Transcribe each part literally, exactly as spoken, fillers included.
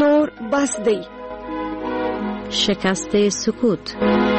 نور بس دی. شکست سکوت.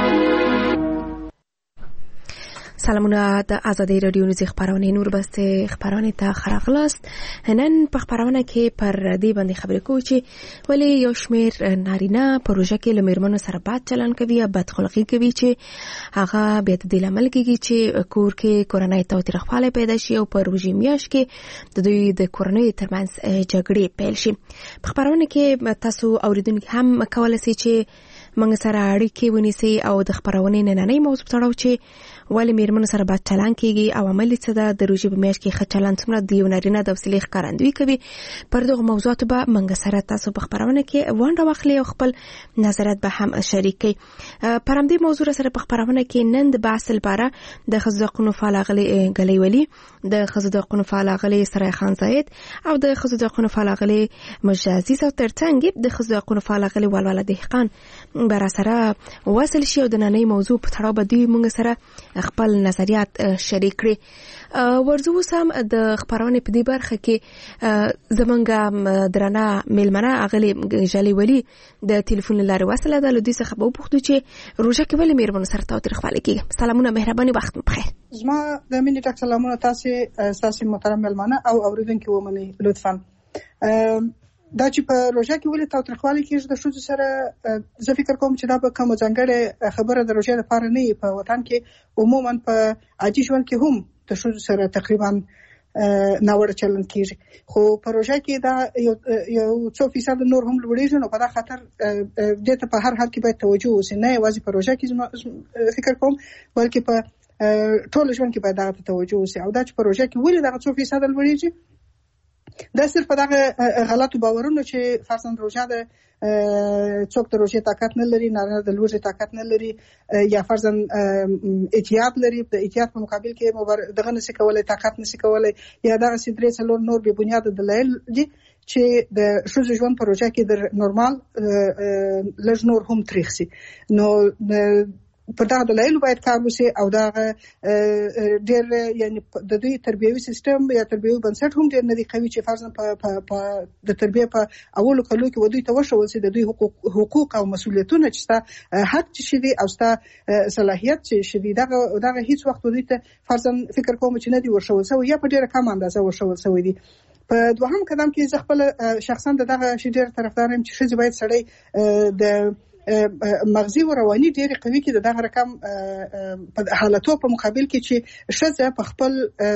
سلامونه د ازادي رادیو نږدې خبرونه نور بسته خبرونه ته خراغلاست. نن په خبرونه کې پر دې باندې خبرې کوو چې ولی یو شمیر نارینه پروژه کې لمرمنو سره بد چلن کوي یا بدخلقي کوي چې هغه بیا د لامل کېږي چې کور کې کورنۍ تاوتریخوالی پیدا شي او پروژې میاش کې د دوی د کورنۍ ترمنځ جګړې پیل شي. په خبرونه کې تاسو اوریدونکو هم کولای شئ چې موږ سره اړیکې ونیسئ او د خبرونې نننۍ موضوع تړاو چې ولی میرمنو سره بد چلن کیږي او عملی څه ده د روژې په میاشت کې ښه چلن څومره د یو نارینه د حوصلې ښکارندویي کوي. پر دغه موضوعاتو به موږ سره تاسو په خبرونه کې ونډه واخلئ او خپل نظرات به هم شریک کړئ. پر همدې موضوع سره په خبرونه کې نن د بحث لپاره د ښځو د حقونو فعال اغلې ګلۍ ولي، د ښځو د حقونو فعال اغلې سرای خان زاید او د ښځو د حقونو فعال اغلې مجد عزیز او ترڅنګ د ښځو د حقونو فعال اغلې ولوله دهقان بر سره وصل شي او د نننۍ موضوع په تړاو به دوی موږ سره خپل نظریات شریک کړي. ورځو سم د خبرونه په دې برخه کې زمونږ درنه میلمنه اغلی جلی ولی د ټلیفون لارې وصله ده. لدی څخه به وپوښتو چې روژه کې ولې میرمنو سره تاوتریخوالی کیږي. سلامونه، مهرباني، وخت مو بخیر. زما د مینې ټک سلامونه تاسو اساسي محترم میلمنه او اوریدونکو ومني لطفا. دا چې په روژه کې ولې تاوتریخوالی کیږي د ښځو سره، زه فکر کوم چې دا به کومه ځانګړې خبره د روژې لپاره نه وي. په وطن کې عموما په عادي ژوند کې هم د ښځو سره تقریبا ناوړه چلن کیږي، خو په روژه کې دا یو یو څو فیصد نور هم لوړیږي. نو په دا خاطر دې ته په هر حال کې باید توجه وشي، نه یوازې په روژه کې فکر کوم بلکې په ټول ژوند کې باید دا ته توجه وشي. او دا چې په روژه کې ولې دا څو فیصد لوړیږي، دا صرف په دغه غلطو باورونو چې فرضاً روژه ده څوک د روژې طاقت نه لري، نارینه د لوږې طاقت نه لري، یا فرضاً احتیاط لري، د احتیاط په مقابل کې دغه نشي کولای، طاقت نشي کولای، یا دغه سي درې څلور نور بې بنیاده دلایل دي چې د ښځو ژوند په روژه کې د نورمال لږ نور هم تریخ سي. نو پر دغه دلایل باید کار وشي او دغه ډېر یعنی د دوی تربیوي سیستم یا تربیوي بنسټ هم ډېر نه دی قوي چې فرضاً په د تربیه په اولو کلو کې ودوی ته وښول شي د دوی حقوق حقوق او مسؤلیتونه چې ستا حق چې شي او ستا صلاحیت چې شي دغه دغه هیڅ وخت ودوی ته فرضاً فکر کوم چې نه دی ورښول شوی یا په ډېره کم اندازه ورښول شوی دی. په دوهم قدم کې زه خپل شخصاً دغه شی ډېر طرفدار یم چې ښځې باید سړی د مغزي او رواني ډېر قوي کې دغه رقم په حالتو په مقابل کې چې ښځه په خپل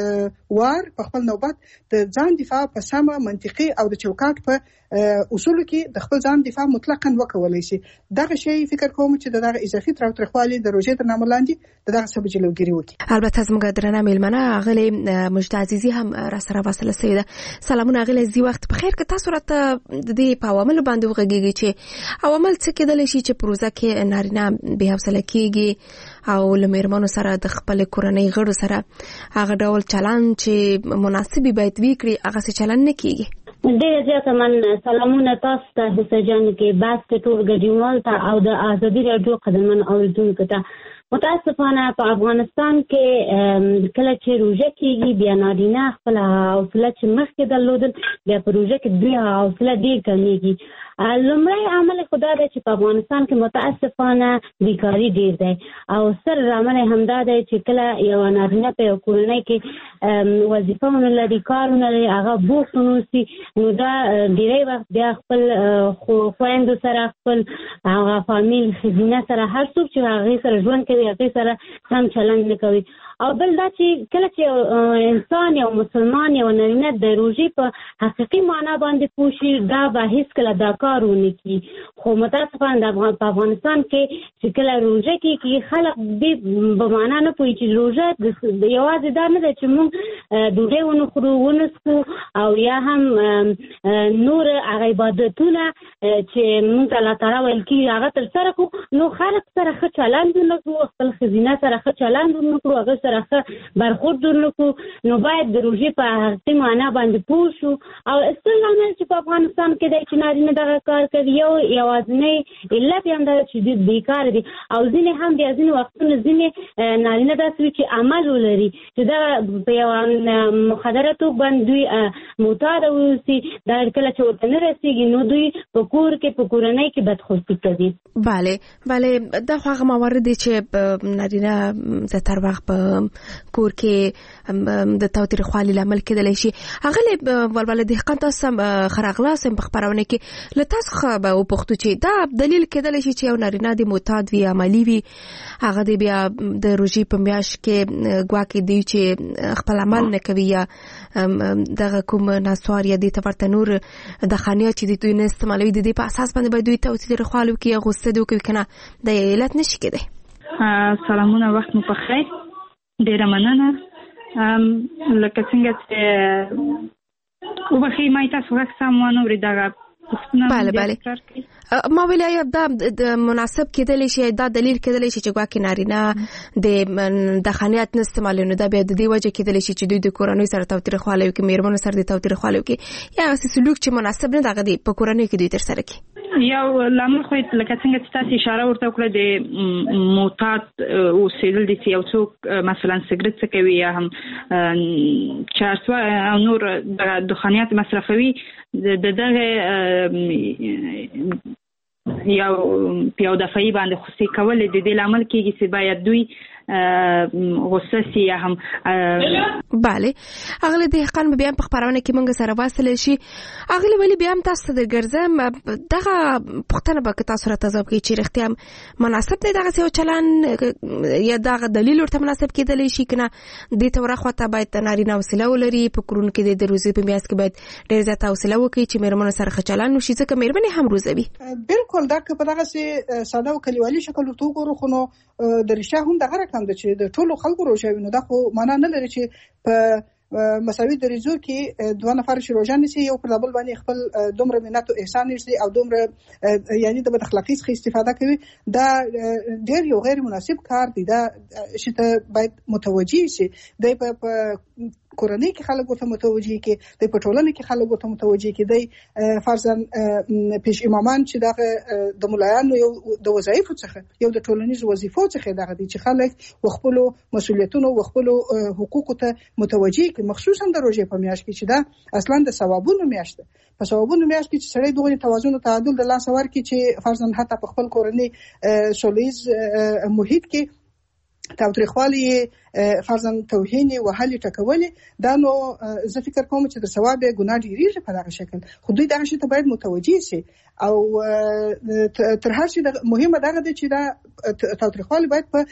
وار په خپل نوبت د ځان دفاع په سمه منطقي او د چوکاټ په اصول کې د خپل ځان دفاع مطلقاً وکولای شي. دغه شی فکر کوم چې دغه اضافي تاوتریخوالی د روژې تر نامه لاندې دغه سبب جلوګیري وکړي. البته زموږ درنه میلمنه اغلی مجد عزیزی هم را سره وصله شوې ده. سلامونه اغلی، زی وخت بخیر. که تاسو راته د دې په عواملو باندې وغږیږئ چې عوامل څه کېدلی شي چې پروژه کې نارینه بې حوصله کېږي او له میرمنو سره د خپل کورنۍ غړو سره هغه ډول چلن چې مناسبي باید وکړي هغه څه چلن نه کېږي. ډېر زیاته من سلامونه تاسو ته حسه جان کې بس ټول ګډونوال ته او د ازادي رادیو قدرمن اوریدونکو ته. متاسفانه په افغانستان کې کله چې روژه کېږي بیا نارینه خپل حوصله چې مخکې درلودل بیا په روژه کې دوی حوصله ډېر کمیږي. لومړی عامل خدا دی چې په افغانستان کې متاسفانه بیکاري ډېر دی او سر عامل همدا دی چې کله یو نارینه په یو کورنۍ کې وظیفه ونه لري، کار ونه لري، هغه بوخت ونوسي، نو دا ډېری وخت بیا خپل خویندو سره خپل هغه فامیل ښځینه سره هر څوک چې هغې سره ژوند کوي هغې سره سم چلند نه کوي. او بل دا چې کله چې انسان یو مسلمان یو نارینه د روژې په حقیقي معنا باندې پوه شي دا به هېڅکله دا کار ونه کړي. خو متاسفانه په افغانستان کې چې کله روژه کېږي خلک دې په معنا نه پوهېږي چې روژه یوازې دا نه ده چې موږ ډوډۍ ونه خورو ونه څښو او یا هم نور هغه عبادتونه چې موږ ته الله تعالی ویل کېږي هغه ترسره کړو، نو خلک سره ښه چلند ونه کړو، خپل ښځینه سره ښه چلند ونه کړو، هغه سره ښه برخورد ورنکړو نو باید د روژې په حقیقي معنا باندې پوه شو. او ستر لامل چې په افغانستان کې دی چې نارینه دغه کار کوي یو یوازینی علت یې هم دا چې دوی بیکاره دي او ځینې هم بیا ځینې وختونه ځینې نارینه داسې وي چې عمل ولري چې دا په یو مخدره توګه باندې دوی معتاده واوسي دا کله چې ورته نه رسېږي نو دوی په کور کې په کورنۍ کې بدخوستي کوي. بله بله دا خو هغه موارد دي چې نارینه زیاتره وخت په کور کې د تاوتریخوالي لامل کېدلی شي. هغه ولوله دهقان تاسو خراغلاس په خبرونه کې له تاسو خو به وپوښتو چې دا دلیل کېدلی شي چې یو نارینه د معتاد وي عملي وي هغه دی بیا د روژې په میاشت کې ګواکې دی چې خپل عمل نه کوي یا دغه کوم نسوار یا دې ته ورته نور د خانیات چې دوی نه استعمالوي د دې په اساس باندې باید دوی تاوتریخوالي وکړي یا غوسه دې وکړي که نه د علت نشي کېدی. سلامونه وخت مو په خیر. ډېره مننه. لکه څنګه چې وبخښئ ما تاسو غږ سم ونه اورېد دغه بله بله ما ویل آیا دا د مناسب کېدلی شي دا دلیل کېدلی شي چې ګواکې نارینه د خانیات نه استعمالوي نو دا بیا د دې وجه کېدلی شي چې دوی د کورنۍ سره تاوتریخوالی وکړي میرمنو سره د تاوتریخوالی وکړي یا هغسې سلوک چې مناسب نه د هغه د په کورنۍ کې دوی ترسره کړي. یو لامل خو لکه څنګه چې تاسو اشاره ورته وکړه د معتاد اوسېدل دي چې یو څوک مثلا سګرټ څکوي یا هم چرس او نور دخانیات مصرفوي د دغه یو پیاو دفعی باندې خوشي کول د دې لامل کېږي چې باید دوی غصه سي یا هم بله اغله دهقان بیا په خبرونه کې مونږ سره واصل شي. اغله ولی بیا هم تاسو د ګرځم دغه پښتنه به تاسو را تاسو کې چې رښتیا مناسب دی دغه یو چلن یا دغه دلیل ورته مناسب کېدلی شي کنه د ته ورخواته باید نارینه حوصله ولري په کورون کې د روزي په میاس کې باید ډېر زیات حوصله وکړي چې مېرمنو سره خچلان وشي ځکه مېرمنې هم روزوي. بالکل دا که په دغه سي ساده او کلیوالي شکل ورته وګورو خو نو د رښتیا هم دغه رقم ده چې د ټولو خلکو روژه وي نو دا خو معنا نه لري چې په مساوي دریځو کې دوه نفر چې روژه نیسي یو پر بل باندې خپل دومره منت او احسان لري او دومره یعنی د بد اخلاقی څخه استفاده کوي دا ډېر یو غیر مناسب کار دی. دا چې ته باید متوجي شي د په کورنۍ کې خلک ورته متوجي کې د پټولنې کې خلک ورته متوجي کې دی فرضاً پیش امامان چې دغه د مولایانو یو د وظایفو څخه یو د ټولنیز وظیفو څخه دغه دي چې خلک خپل مسولیتونو او خپل حقوقو ته متوجي کې مخصوصا د روژې په میاشت کې چې دا اصلا د ثوابونو میاشت ده. په ثوابونو میاشت کې چې سړی دغه توازن او تعادل د لاس ور کې چې فرضاً حتی په خپل کورنۍ سولیز محیط کې تاوتریخوالی فرضاً توهین وهلي ټکولي دا نو زه فکر کوم چې د ثواب ګناه ډیریږي په دغه شکل خو دوی دغه شی ته باید متوجي شي او تر هر شي مهمه دغه دی چې دا تاوتریخوالی باید په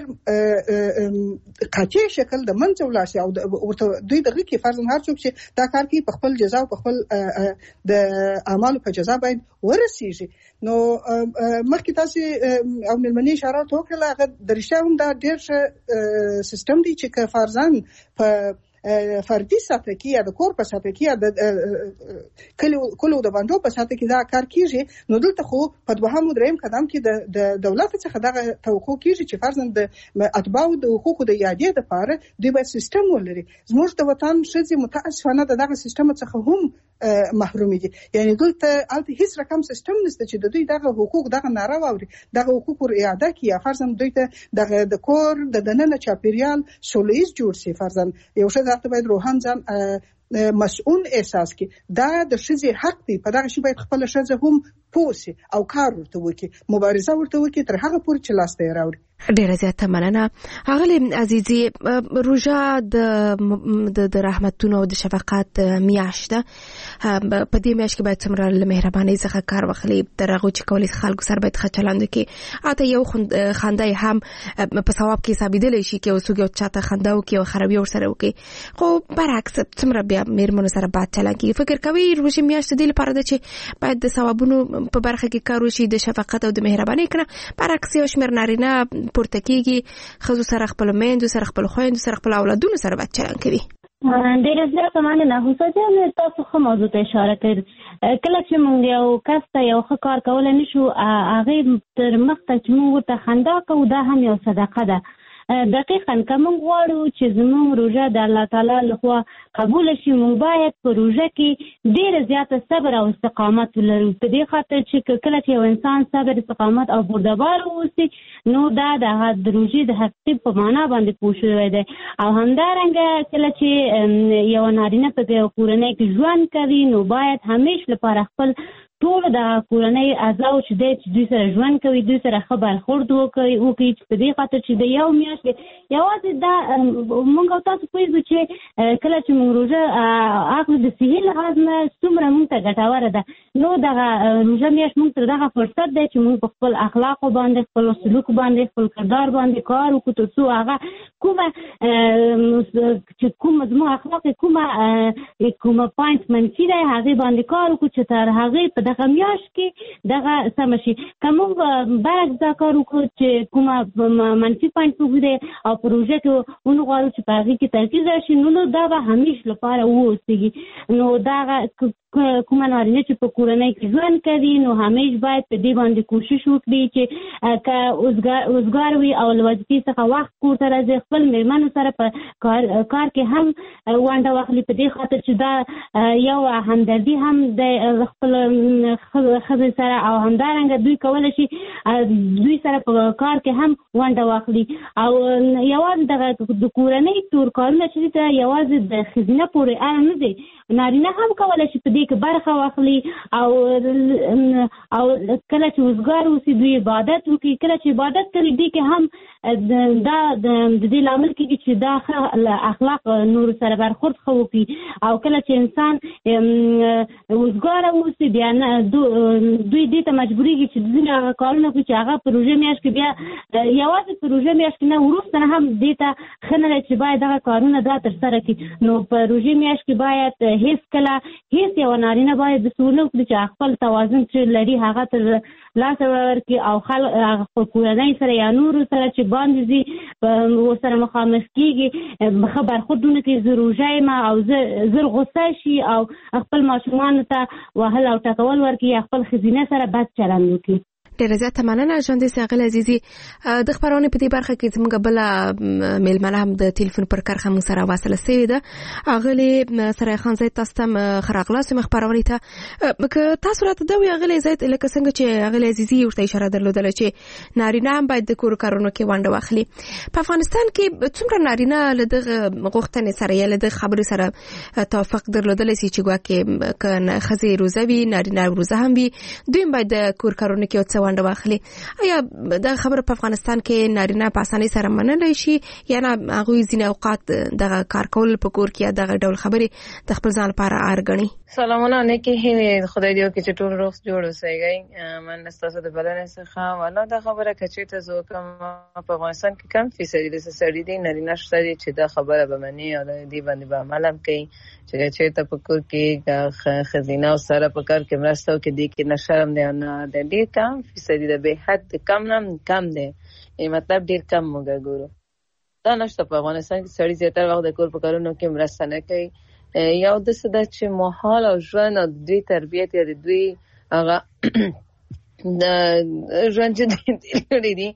ډیر قاطع شکل د منځ ولاړ شي او دوی دغه کې فرضاً هر څوک چې دا کار کوي په خپل جزا او په خپل د اعمالو په جزا باید ورسیږي. نو مخکې تاسو او ملمنې اشاره وکړه هغه د رښتیا هم دا ډیر ښه سیستم دی چې فرضاً په فردي سطح کې یا د کور په سطح کې یا د کلو کلو د باندې په سطح کې دا کار کیږي نو دلته خو په دوهم دریم قدم کې د دولت څخه دغه توقع کیږي چې فرضاً د اتباعو د حقوقو د یادې لپاره دوی باید سیستم ولري. زموږ د وطن ښځې متاسفانه دغه سیستم څخه هم محروم دي یعنی دلته الته هیڅ رقم سیستم نشته چې د دوی دغه حقوق دغه ناره واوري دغه حقوق ور اعاده کړي یا فرضاً دوی ته دغه د کور د دننه چاپیریال سولېز جوړ شي فرضاً یو ښه ته باید روحان ځان مسؤل احساس کی دا د ښځې حق دی په دغه شی باید خپل ښځه هم پوسي او کار ورته وکړي مبارزه ورته وکړي تر هغه پورې چې لاس ته راوړي. ډیره زیاته مننه. اغله عزیزي روژه د د رحمتونو او د شفقت میاشت ده په دې میاشت کې باید څومره له مهربانۍ څخه کار واخلي درغه چې کولای خلکو سره باید خچلاند کې اته یو خندای هم په ثواب کې ثابتېدل شي کې اوسو یو چاته خنداو کې او خرابي ور سره وکي خو برعکس څومره بیا مېرمنو سره باد چلا کې فکر کوي روژه میاشت دې لپاره ده چې باید د ثوابونو په برخه کې کار وشي د شفقت او د مهربانۍ کنه برعکس یو شمېر نارینه پورته کېږي خزو سره خپل میندو سره خپل خويندو سره خپل اولادونو سره بد چلند کوي. ډېر زیات مننه حسین تاسو خو موضوع ته اشاره کړ کله چې موږ یو کس ته یو ښه کار کول نه شو هغه تر مخ ته چې موږ ته خندا کوو دا هم یو صدقه ده دقیقاً که موږ غواړو چې زموږ روژه د الله تعالی لخوا قبول شي، موږ باید په روژه کې ډېره زیاته صبر او استقامت ولرو. په دې خاطر چې کله چې یو انسان صبر، استقامت او بردبار واوسي، نو دا د روژې د حقیقت په معنا باندې پوه شوی دی. او همدارنګه کله چې یو نارینه په کورنۍ کې ژوند کوي، نو باید همیش لپاره خپل ټول د کورنۍ اعضاو چې دی چې دوی سره ژوند کوي، دوی سره ښه برخورد وکړي وکړي په دې خاطر چې د یو میاشتې یوازې دا موږ او تاسو پوهېږو چې کله چې موږ روژه اخلو د صحي لحاظ نه څومره موږ ته ګټوره ده. نو دغه روژه میاشت موږ ته دغه فرصت دی چې موږ په خپل اخلاقو باندې، خپل سلوک باندې، خپل کردار باندې کار وکړو، تر څو هغه کومه چې کومه زموږ اخلاق کومه کومه پوینټ منفي دی هغې باندې کار وکړو چې تر هغې په دغه میاشت کې دغه سمه شي. که موږ برعکس دا کار وکړو چې کومه منفي پوینټ وګوري او په روژه کې ونغواړو چې په هغې کې ترکیز راشي، نو دا به همیش لپاره واوسېږي. نو دغه کومه نارینه چې په کورنۍ کې ژوند کوي، نو همیش باید په دې باندې کوشش وکړي چې که اوزګار وي او له وظیفې څخه وخت کور ته راځي، خپل مېرمنو سره په کار کار کې هم ونډه واخلي، په دې خاطر چې دا یو همدردي هم د خپل ښځې سره، او همدارنګه دوی کولی شي دوی سره په کار کې هم ونډه واخلي. او یوازې دغه د کورنۍ ټول کارونه چې دي یوازې د ښځینه پورې اړه نه دی، نارینه هم کولی شي په دې کې برخه واخلي. او او کله چې اوزګار اوسي، دوی عبادت وکړي. کله چې عبادت کوي، دوی کې هم دا د دې لامل کېږي چې دا ښه اخلاق نور سره برخورد ښه وکړي. او کله چې انسان اوزګاره اوسي، بیا دوی دې ته مجبورېږي چې ځینې هغه کارونه وکړي چې هغه په روژه میاشت کې بیا یوازې په روژه میاشت کې نه، وروسته نه هم دې ته ښه نه دی چې باید دغه کارونه دا ترسره کړي. نو په روژې میاشت کې باید هیڅ کله هیڅ یو نارینه باید داسې ونه وکړي چې خپل توازن چې لري هغه تر لاسه ورکړي او خپل کورنۍ سره یا نورو سره چې باندې ځي ورسره مخامخ کېږي، ښه برخورد ونه کړي. زه روژه یم او زر غصه شي او خپل ماشومانو ته وهل او ټکول ورکړي یا خپل ښځینه سره بد چلند وکړي. ډیره زیاته مننه ژوندۍ ښاغلې عزیزي. د خبرونې په دې برخه کې زموږ بله میلمنه هم د ټلیفون پر کرښه موږ سره واصله سوې ده. اغلې سرای خان زید، تاسو ته ښه راغلاست زموږ خپرونې ته. که تاسو راته دا وایئ اغلې زید، لکه څنګه چې اغلې عزیزي ورته اشاره درلودله چې نارینه هم باید د کور کارونو کې ونډه واخلي، په افغانستان کې څومره نارینه له دغه غوښتنې سره یا له دغه خبرې سره توافق درلودلی سي چې ګواکې که ښځې روزه وي، نارینه روزه هم وي، دوی هم باید د کور کارونو کې څه ونډه واخلي؟ آیا دا خبره په افغانستان کې نارینه په اسانۍ سره منلی شي یا نه هغوی ځینې اوقات دغه کار کول په کور کې یا دغه ډول خبرې د خپل ځان لپاره اړ ګڼي؟ سلامونه نیکې هیلې، خدای دې وکړي چې ټول روغ جوړ اوسئ. من ستاسو د بلنې څخه والا دا خبره که چېرته زه وکړم په افغانستان کې کم فیصدي داسې سړي دي نارینه شته دي چې دا خبره به مني او د دې باندې به عمل هم کوي چې چېرته په کور کې ښځینه او سره په کار کې مرسته وکړي، دې کې نه شرم دی او نه د ډېر کم فیصدي ده، به حد کم نه کم دی، مطلب ډېر کم موږ ګورو. دا نشته په افغانستان کې سړي زیاتره وخت د کور په کارونو کې مرسته نه کوي. یو داسې ده چې ماحول او ژوند او دوی تربیت یا د دوی هغه د ژوند چې دوی لري دي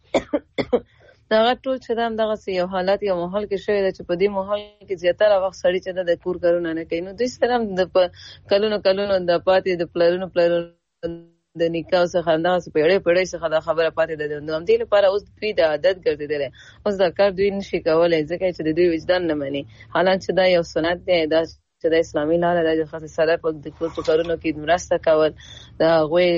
هغه ټول چې دا همدغسې یو حالت یا ماحول کې شوی ده چې په دې ماحول کې زیاتره وخت سړي چې ده د کور کارونه نه کوي. نو دوی سره هم د په کلونو کلونو د پاتې د پلرونو پلرونو د نکاح څخه همدغسې پیړۍ پیړۍ څخه دا خبره پاتې ده. نو همدې لپاره اوس دوی د عادت ګرځېدلی، اوس دا کار دوی نشي کولی ځکه چې د دوی وجدان نه مني. حالان چې دا یو سنت دی، دا چې د اسلامي لاره ده، د ښځې سره په د کور په کارونو کې مرسته کول، د هغوی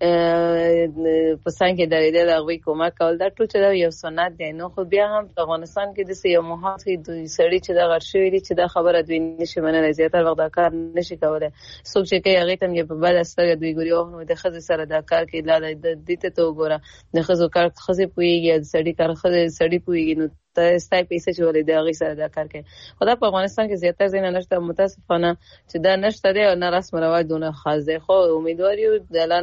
په څنګ کې درېدل، د هغوی کومک کول، دا ټول چې دا یو سنت دی. نو خو بیا هم په افغانستان کې داسې یو ماحول کې دوی سړي چې دا غټ شوي دي چې دا خبره دوی نشي منلی، زیاتره وخت دا کار نشي کولی. څوک چې کوي هغې ته هم په بده سترګه دوی ګوري، اوه نو د ښځې سره دا کار کوي، لا دې ته ته وګوره، د ښځو کار ښځې پوهېږي یا د سړي کار سړي پوهېږي، نو ستا پیسې چې ولې د هغې سره دا کار کوي. خو دا په افغانستان کې زیاتره ځای نه نشته، متاسفانه چې دا نشته دی او نه رسم رواج دونه خاص دی. خو امیدوار یو د الله نه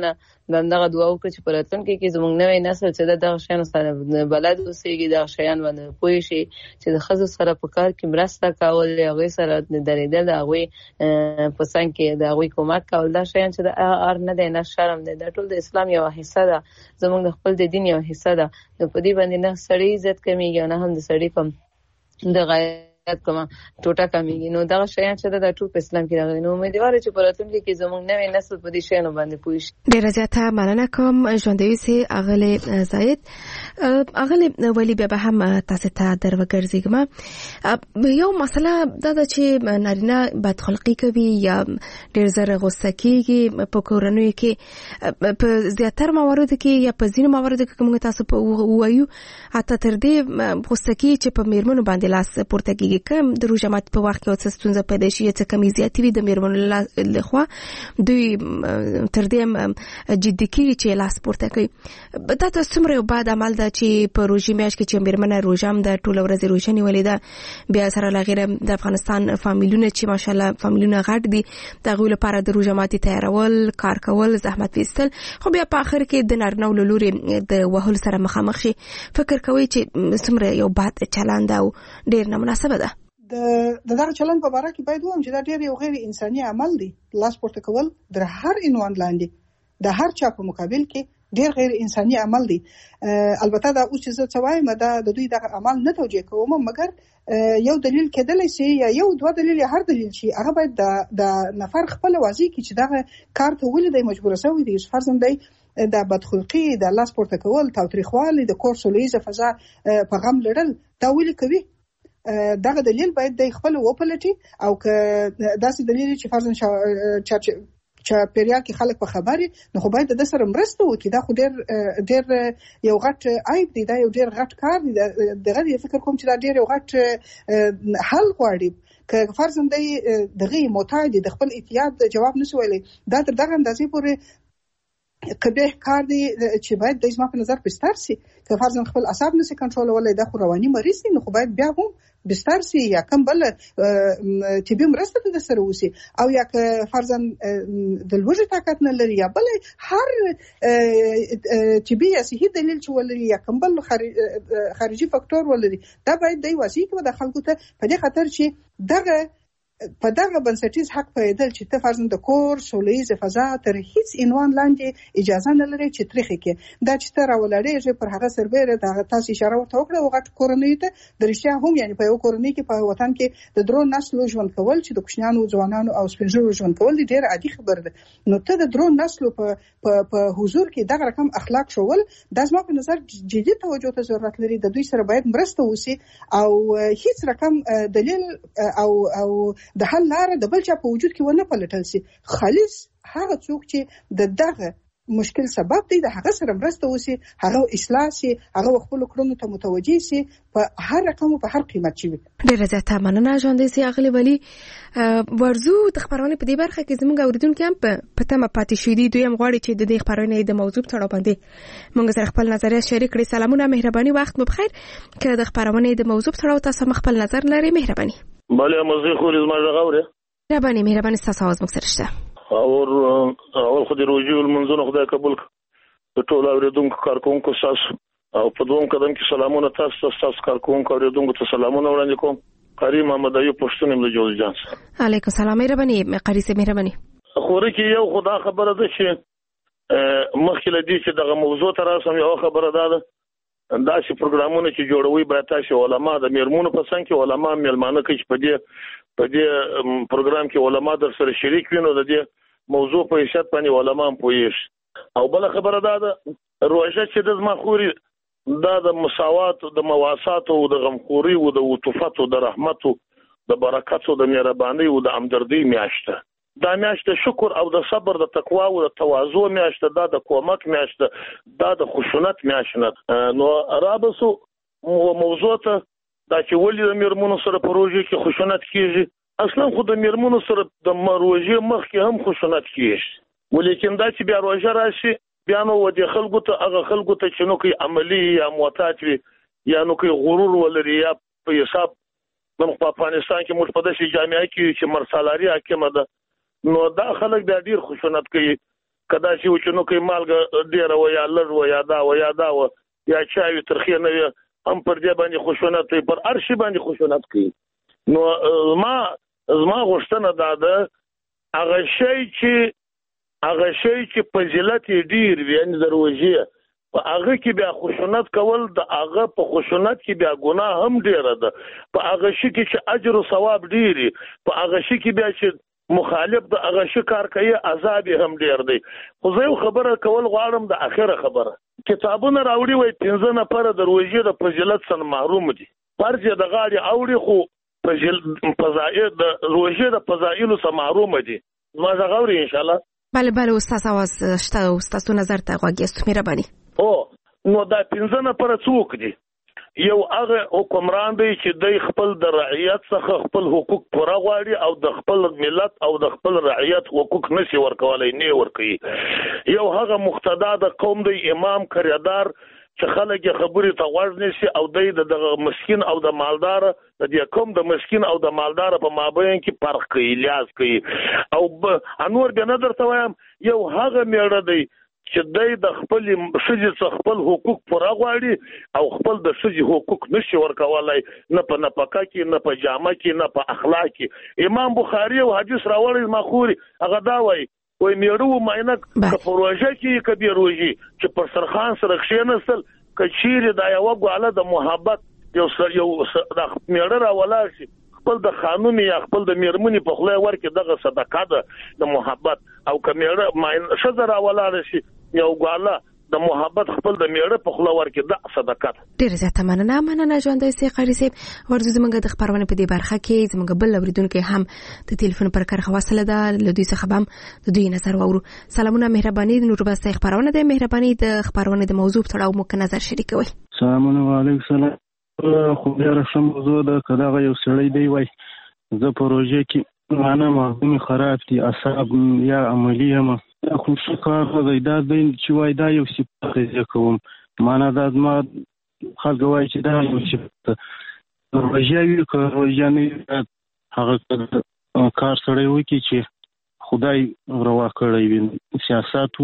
دغه دعا وکړو چې په راتلونکي کې زموږ نوی نسل چې دغه شیانو سره بلد اوسېږي، دغه شیان باندې پوه شي چې د ښځو سره په کار کې مرسته کول، هغوی سره درېدل، د هغوی په څنګ کې د هغوی کومک کول، دا شیان چې د ار نه دی نه شرم دی، دا ټول د اسلام یوه حصه ده، زموږ د خپل د دین یوه حصه ده. نو په دې باندې نه سړی عزت کمیږي او نه هم د سړي په د غیرت کومه ټوټه کمیږي. نو دغه شیان چې د ټول په اسلام کې راغلي. نو امیدواره چې په راتلونکي کې زموږ نوی نسل په دې شیانو باندې پوه شي. ډېره زیاته مننه کوم ژوندی اوسئ اغلې زاید. اغلې ولی بیا به هم تاسو ته در وګرځېږم. یو مسله دا ده چې نارینه بدخلقي کوي یا ډېر زر غوسه کېږي په کورنیو کې. په زیاتره مواردو کې یا په ځینو مواردو کې موږ تاسو په وایو حتی تر دې غوسه کېږي چې په میرمنو باندې لاس پورته کېږي. کم د روژه ماتي په وخت کې او څه ستونزه پیدا شي یا څه کمې زیاتې وي د میرمنو لخوا دوی تر دې جدي کېږي چې لاس پورته کوي. دا ته څومره یو بد عمل ده چې په روژې میاشت کې چې میرمنه روژه هم ده، ټوله ورځ روژه نیولې ده، بیا سره له غیره د افغانستان فامیلونه چې ماشاءالله فامیلونه غټ دي، د هغوی لپاره د روژه ماتي تیارول، کار کول، زحمت ویستل، خو بیا په آخر کې د نارینه‌و له لورې د وهلو سره مخامخ شي. فکر کوئ چې څومره یو بد چلند او ډېر نامناسبه ده؟ د دغه چلند په اړه کې باید ووایم چې دا ډېر یو غیر انساني عمل دی. لاس پورته کول د هر عنوان لاندې د هر چا په مقابل کې ډېر غیر انساني عمل دی. البته دا اوس چې زه څه وایم دا د دوی دغه عمل نه توجیه کوم، مګر یو دلیل کېدلی شي یا یو دوه دلیل یا هر دلیل شي، هغه باید د نفر خپل واضح کړي چې دغه کار ته ولې دی مجبور شوی دی. فرضاً دی د بدخلقي، د لاس پورته کول، تاوتریخوالي، د کور سولیزه فضا په غم لرل دا ولې کوي؟ دغه دلیل باید د خپل وپلټي او که داسې دلیل چې فرضاً چې پیریال کې خلک په خبري نو خو باید د سره مرسته وکړي. دا خو ډېر ډېر یو غټ عیب دی، دا یو ډېر غټ کار دی. دغه یې فکر کوم چې دا ډېر یو غټ حل غواړي. که فرضاً دی دغه محتاج د خپل احتیاط جواب نشي ویلی، دا تر دغه اندازې پورې قبیح کار دی چې باید د زما په نظر بستر سي. که فرضاً خپل اعصاب نشي کنټرولولای، دا خو رواني مریض دی، نو خو باید بیا هم بستر سي یا کوم بل طبي مرسته د سره وسی، او یا که فرضاً د لوږې طاقت نه لري یا بل هر طبي یا صحي دلیل چې ولري یا کوم بل خارجي فاکتور ولري، دا باید د واضح کې د خلکو ته په دې خاطر چې دغه په دغه بنسټیز حق پیدل چې ته فرضاً د کور سولیزه فضا تر هیڅ عنوان لاندې اجازه نه لري چې تریخي کې دا چې تر ولړې پر هغه سربېره د تاسو اشاره ورته وکړه او غټ کورنۍ ته درشیا هم یعنی په یو کورنۍ کې په وطن کې د درو نسلو ژوند کول چې د کوچنیانو ځوانانو او سپینږیرو ژوند کول ډېر عادي خبر ده. نو ته د درو نسلو په په حضور کې دغه رقم اخلاق شول، دا زما په نظر جدي توجه ته ضرورت لري. د دوی سره باید مرسته وسی او هیڅ رقم دلیل او او د حل لاره د بل چا په وجود کې ونه پلټل سي. خالص هغه څوک چې د دغه مشکل سبب دی د هغه سره مرسته وسی، هغه اصلاح سي، هغه خپل کړنو ته متوجي سي په هر رقم او په هر قیمت چي وي. ډیره زیاته مننه ژوندۍ سي اغلی ولی. ورزو د خبرونه په دې برخه کې زموږ اوریدونکو هم په تمه پاتې شوي دي. دوی هم غواړي چې د دې خبرونه د موضوع په اړه باندې موږ سره خپل نظریات شریک کړي. سلامونه، مهرباني، وخت مو بخیر. که د خبرونه د موضوع په اړه تاسو خپل نظر لرئ، مهرباني. بله موضوع خو زما غوړه مهرباني مهرباني تاسو اوس موږ سره شته. اور اول خو د روزي المنځونو خدای قبول کړي ټول اوریدونکو کارکونکو تاسو او په دوم قدم کې سلامونه تاسو تاسو کارکونکو اوریدونکو ته سلامونه وړاندې کوم. قاری محمد ایوب پښتون له جوړ جان. علیکم سلام، مهرباني قاری سي مهرباني. خو رکی یو خدا خبره ده چې مخکې لدی چې دغه موضوع تر اوسه یو خبره ده دا چې پروګرامونه چې جوړوي باید تاسو علما د میرمنو په څنګه کې علما میلمانه کې په دې په دې پروګرام کې علما در سره شریک وینو د دې موضوع په حیثیت باندې علما هم پوهیږي. او بل خبره ده روژه چې د زما خوري دا د مساوات، د مواسات او د غمخوري او د عطوفت او د رحمت او د برکت او د مهرباني او د همدردی میاشته. دا میاشته شکر او د صبر، د تقوا او د تواضع میاشته، دا د کومک میاشته، دا د خشونت میاشته. نو رابسو موضوع ته دا چې ولې د میرمنو سره پروژې کې خشونت کیږي، اصلا خو د میرمنو سره د مروژې مخ کې هم خشونت کیږي، ولیکن دا چې بیا روژه راشي بیا نو ودی خلکو ته هغه خلکو ته چې نو کوي عملی یا معتاد وي یا نو کوي غرور ولري یا په حساب د افغانستان کې موږ په داسې جامعه کې چې مرسالاري حاکمه ده، نو دا خلک بیا ډیر خشونت کوي. کدا چې وچنو کې مالګه ډیره و یا لږ و یا دا و یا دا و یا چای ترخی نه هم پر دې باندې خوشونت کوي پر ارشي باندې خوشونت کوي نو ما زما غوښتنه دا ده هغه شی چې هغه شی چې فضیلت ډیر وي ان دروځي په هغه کې بیا خوشونت کول د هغه په خوشونت کې بیا ګناه هم ډیره ده په هغه شي کې چې اجر او ثواب ډیری په هغه شي کې بیا چې مخالف د هغه شي کار کوي عذاب هم ډیر دی خو زه یو خبره کول غواړم د اخره خبره کتابونه راوړي وای پنځه نفر د روزي د فضیلت څخه محروم دي فرض د غاړي اوړي خو فضیلت فضائل د روزي د فضایل څخه محروم دي ما زه غوړي ان شاء الله بله بله استاد اواز شته استاد نظر ته غواګیست مهرباني او نو دا پنځه نفر څوک دي یو هغه حکمران دی چې د خپل د رعیت څخه خپل حقوق پوره غواړي او د خپل ملت او د خپل رعیت حقوق نشي ورکولای نه ورکوي یو هغه مقتدا د قوم دی امام کریدار چې خلک خبرې ته غوږ نشي او د مسکین او د مالدار د دې کوم د مسکین او د مالدار په مابین کې فرق کوي لیاز کوي او انور به نظر ته وایم یو هغه میړه دی چې دای د خپل شجې څخه خپل حقوق پوره غواړي او خپل د شجې حقوق نشي ورکولای نه په نفقه کې نه په جامه کې نه په اخلاق کې امام بخاری او حدیث راوړی مخوري هغه دا وایي وای میړو ماینه په پروژه کې کبیر روزي چې پر سرخان سره کښینسل کچیر دا یو غواله د محبت یو سر یو د میړه راولا شي خپل د قانون یا خپل د میرمنې په خله ورکه دغه صدقه ده د محبت او کمیړه ماینه شذرا ولا شي یو غواله د محبت خپل د میړه په خله ورکه د صدقه ډیر زیاته مننه مننه ژوندۍ سي قاری صاحب ورته زمونږ د خبرونه په دې برخه کې زمونږ بل اوریدونکو هم د ټلیفون پر کار خواصله ده لدوی څخه هم د دوی نظر وورو سلامونه مهرباني نور بس خبرونه ده مهرباني د خبرونه د موضوع په اړه مو نظر شریکوي سلامونه علیکم سلام خو ډیره ښه موضوع ده که دغه یو سړی دی وای زه پروژه کې معنا مغزونه خراب دي اعصاب یا عملی هم خو څه کار دی دا دی چې وای دا یو صفت دی کوم معنا دا ما خلک وای چې دا یو صفت پروژه وی پروژه نه هغه کار سره وي چې خدای روا کړی وي سیاست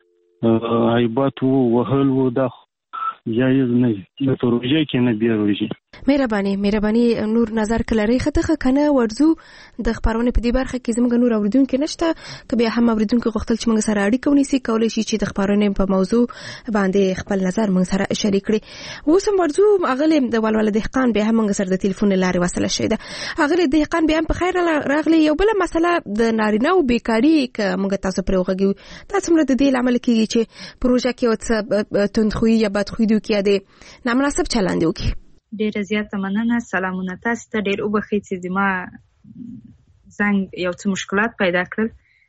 وو عیبات وو وهل وو دا جایز نه د پروژه کې نه بیروږي مهرباني مهرباني نور نظر کلري خطه کنه ورزو د خبرونه په دې برخه کې زموږ نور اوریدونکو نشته کبه هم اوریدونکو غوښتل چې موږ سره اړیکه ونیسي کولای شي چې د خبرونه په موضوع باندې خپل نظر موږ سره شریک کړي اوس هم ورزو اغله د ولول دهقان به هم موږ سره د ټلیفون لارې وصله شوی ده اغله دهقان به هم په خیر راغلی یو بل مسله د نارینه او بیکاری ک موږ تاسو پر وګړو تاسو موږ د دې عمل کې چې پروژه کې وڅ تندخوي یا بدخوي دوی کې ده نامناسب چلند وکي ډیره زیاته مننه سلامونه تاسو ته ډیر وبخښئ چې زما زنګ یو څه مشکلات پیدا کړل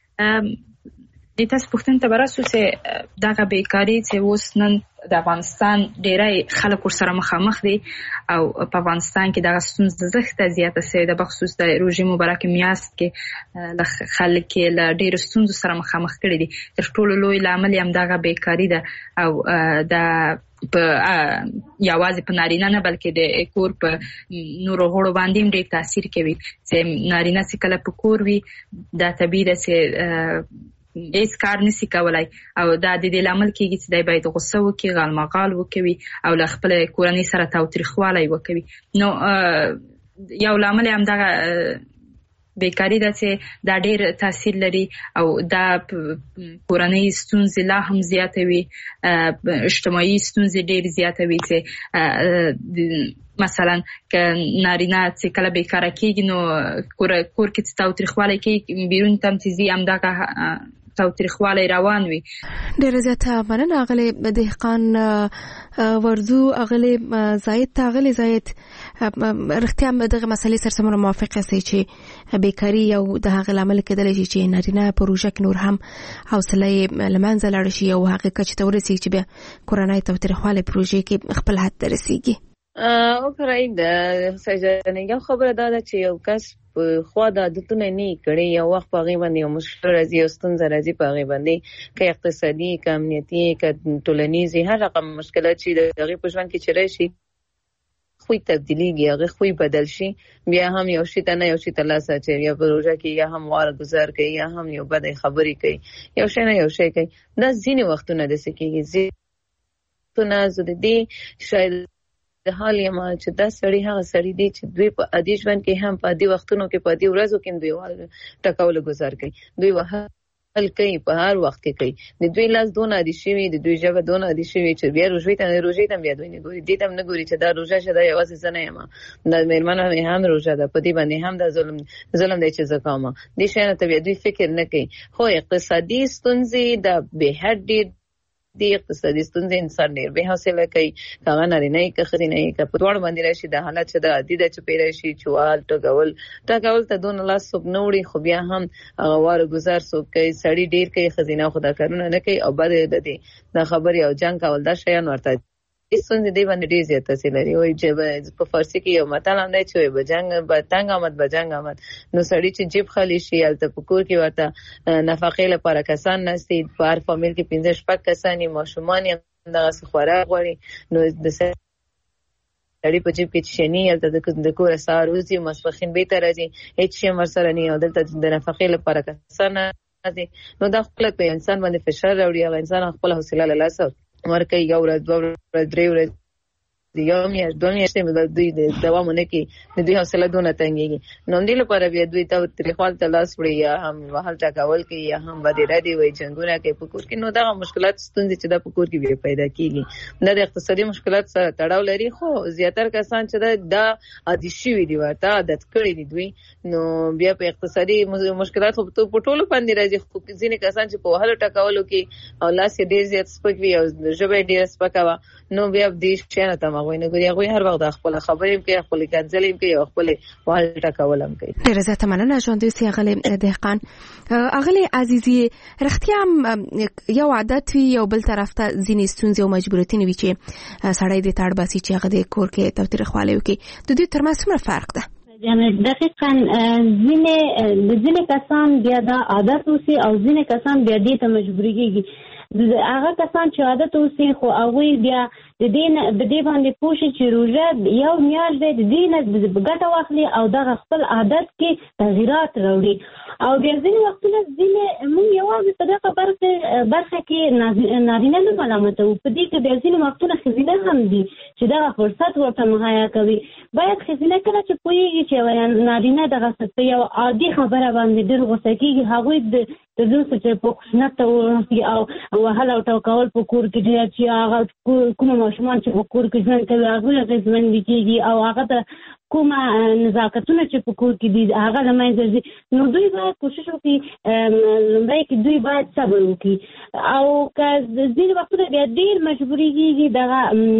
د تاسو پوښتنه ته براسو چې دغه بیکاری چې اوس نن د افغانستان ډیری خلک سره مخامخ دي او په افغانستان کې دغه ستونزه زښته زیاته سي د بخصوص د روزي مبارک میاشت کې ل خلک له ډیر ستونزو سره مخامخ کړي دي تر ټولو لوی عامل هم دغه بیکاری ده او د په یوازې په نارینه نه بلکې د کور په نورو غړو باندې ډېر تاثیر کوي چې نارینه چې کله په کور وي دا طبیعي ده چې هیڅ کار نشي کولای او دا د دې لامل کېږي چې دی باید غوسه وکړي غالمغال وکوي او له خپل کورنۍ سره تاوتریخوالی وکوي نو یو لامل هم دغه بیکاری ده چې دا ډېر تاثیر لري او دا کورنۍ ستونزې لا هم زیاتوي اجتماعي ستونزې ډېر زیاتوي چې مثلا که نارینه چې کله بیکاره کېږي نو کور کې چې تاوتریخوالی کوي بیرون ته هم چې ځي همدغه تاوتریخوالی روان وي ډېره زیاته مننه اغلې دهقان ورزو اغلې زاید ته اغلې زاید رښتیا هم دغه مسلې سره سمونه موافق یاستئ چې بیکاري یو د هغه لامل کېدلی شي چې نارینه په روژه کې نور هم حوصله یې له منځه لاړه شي او هغې کچې ته ورسېږي چې بیا کورنۍ تاوتریخوالی پروژې کې خپل حد ته رسېږي او پرای د سجنه یو خبره دا ده چې یو کس په خوا د عادتونه نه کړي یو وخت په هغې باندې یو مشکل راځي یو ستونزه راځي په هغې باندې که اقتصادي که امنیتي که ټولنیزي هر رقم مشکلات چې د هغې په ژوند کې چې راشي خوی تبدیلیږي هغه خوی بدل شي بیا هم یو شي ته نه یو شي ته لاس اچوي یا پروژه کې یا هم واره گزار کوي یا هم یو بد خبرې کوي یو شي نه یو شي کوي دا ځینې وختونه د سکیږي ځینې زه د دې شاید د حال یم چې دا سړی هغه سړی دی چې دوی په عادي ژوند کې هم په عادي وختونو کې په عادي ورځو کې دوی وال ټکول گزار کوي دوی وه حل کوي په هر وخت کې کوي د دوی لاس دونه عادي شوي د دوی ژبه دونه عادي شوي چې بیا روژې ته روژې ته بیا دوی نه ګوري دې ته هم نه ګوري چې دا روژه شه دا یوازې زه نه یم دا مېرمنه مې هم روژه ده په دې باندې هم دا ظلم ظلم دی چې زه کوم دې شیانو ته بیا دوی فکر نه کوي خو اقتصادي ستونزې د بې حد ډېر دی اقتصادي ستونزې انسان ډېر بې حوصله کوي هغه نارینه یې که ښځینه یې که په دواړو باندې راشي دا حالت چې د عادي ده چې پرې راشي چوال ټکول ټکول ته دونه لاس څوک نه وړي خو بیا هم هغه واره ګزار څوک کوي سړي ډېر کوي ښځینه خو دا کارونه نه کوي او بد د دې دا خبرې او جنګ کول دا شیان ورته ستونزې دی باندې ډېر زیات تاثیر لري وایي چې په فارسي کې یو متل هم دی چې وایي به جنګ به تنګ آمد به جنګ آمد نو سړي چې جیب خالي شي هلته په کور کې ورته نفقې لپاره کسان ناست دي په هر فامیل کې پنځه شپږ کسان یې ماشومان یې همدغسې خوراک غواړي نو د سړي په جیب کې چې شي نه هلته د کوره سهار وځي ماسپښین بېرته راځي هېڅ شی هم ورسره نه او دلته د نفقې لپاره کسان ناست دي نو دا خپله په انسان باندې فشار راوړي هغه انسان خپله حوصله له لاسه ورکوي یو ورځ دوه ورځ درې ورځې یو میاشت دوه میاشتې دوی دوام ونه کړي د دوی حوصله دونه تنګېږي نو همدې لپاره بیا دوی ته تریخوال ته لاس وړي یا هم وهل ټکول کوي یا هم بدې ردې وایي جنګونه کوي په کور کې نو دغه مشکلات ستونزې چې دا په کور کې بیا پیدا کېږي دا د اقتصادي مشکلات سره تړاو لري خو زیاتره کسان چې دا عادي شوي دي ورته عادت کړي دي دوی نو بیا په اقتصادي مشکلات خو په ټولو باندې راځي خو ځینې کسان چې په وهلو ټکولو کې او لاس یې ډېر زیات سپک وي او ژبه یې ډېره سپکه وه نو بیا دې شیانو ته هغوی نه ګوري هغوی هر وخت خپله خبرې هم کوي خپلې کنځلې هم کوي او خپلې وهل ټکول هم کوي ډېره زیاته مننه ژوندی اوسئ اغلې دهقان اغلې عزیزي رښتیا هم یو عادت وي یو بل طرف ته ځینې ستونزې او مجبوریتونه وي چې سړی دې ته اړ باسي چې هغه د کور کې تاوتریخوالی وکړي د دوی ترمنځ څومره فرق ده دقیقاً ځینې ځینې کسان بیا دا عادت اوسي او ځینې کسان بیا دې ته مجبوري کېږي هغه کسان چې عادت اوسي خو هغوی بیا د دې د دې باندې پوه شي چې روژه یو میاشت دی د دې نه ګټه واخلي او دغه خپل عادت کې تغییرات راوړي او بیا ځینې وختونه ځینې موږ یوازې په دغه برخه برخه کې نارینه نه ملامتوو په دې کې بیا ځینې وختونه ښځینه هم دي چې دغه فرصت ورته مهیا کوي باید ښځینه کله چې پوهېږي چې نارینه دغه په یو عادي خبره باندې ډېر غوسه کېږي هغوی د د دوی چې په خشونت ته ورسي او وهل او ټکول په کور کې ډېر چې هغه کومه ماشومان چې په کور کې ژوند کوي هغوی اغېزمنې کېږي او هغه ته کومه نزاکتونه چې په کور کې دي هغه له منځه ځي نو دوی باید کوشش وکړي لومړی کې دوی باید صبر وکړي او که ځینې وختونه بیا ډېر مجبوري کېږي دغه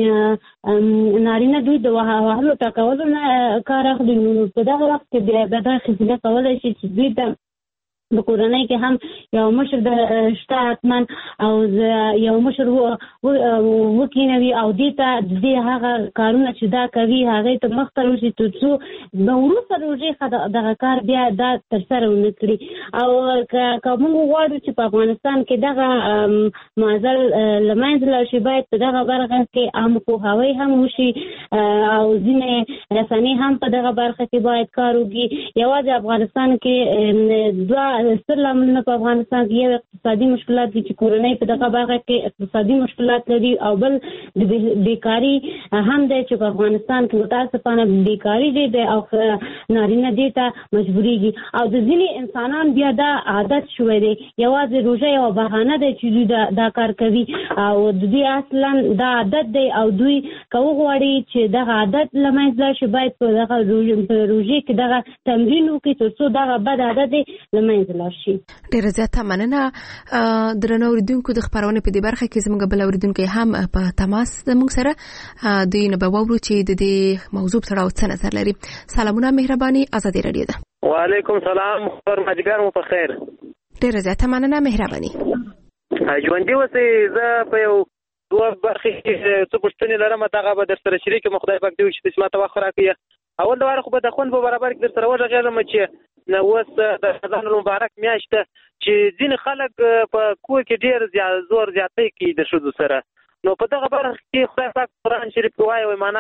نارینه دوی د وهلو ټکولو نه کار اخلي نو په دغه وخت کې بیا به دا ښځینه کولی شي چې دوی ته د کورنۍ کې هم یو مشر د شته حتما او یو مشر وکینوي او دې ته دې هغه کارونه چې دا کوي هغې ته مخ ته وشي تر څو د وروسته روژې ښه دغه کار بیا دا ترسره ونه کړي او که موږ غواړو چې په افغانستان کې دغه معضل له منځه لاړ شي باید په دغه برخه کې عامه پوهاوی هم وشي او ځینې رسنۍ هم په دغه برخه کې باید کار وکړي یوازې افغانستان کې دوه ستر لاملونه په افغانستان کې یو اقتصادي مشکلات دي چې کورنۍ په دغه برخه کې اقتصادي مشکلات لري او بل د بیکاري هم دی چې په افغانستان کې متاسفانه بیکاري ډېر دی او نارینه دې ته مجبورېږي او د ځینې انسانان بیا دا عادت شوی دی یوازې روژه یوه بهانه دی چې دوی دا کار کوي او د دوی اصلا دا عادت دی او دوی که وغواړي چې دغه عادت له منځه لاړ شي باید په دغه روژې کې دغه تمرین وکړي تر څو دغه بد عادت دی له منځه ډېره زیاته مننه درنو اوریدونکو د خپرونې په دې برخه کې زموږ بل اوریدونکي هم په تماس زموږ سره دوی نه به واورو چې د دې موضوع سره څه نظر لري سلامونه مهرباني ازادي رادیو ده وعلیکم سلام پرمجګر مو په خیر ډېره زیاته مننه مهرباني ژوندي اوسئ زه په یو دوه برخې کې څه پوښتنې لرم هغه به در سره شریکم خدای پاک دې وکړي چې ما ته وخت راکړي اول د واره خو به د خوند په برابر کې در سره وغږېدم چې نو اوس د رمضان المبارک میاشت ده چې ځینې خلک په کور کې ډېر زور زیاتی کوي د ښځو سره نو په دغه برخه کې خدای پاک قرآن شریف کې وایي معنا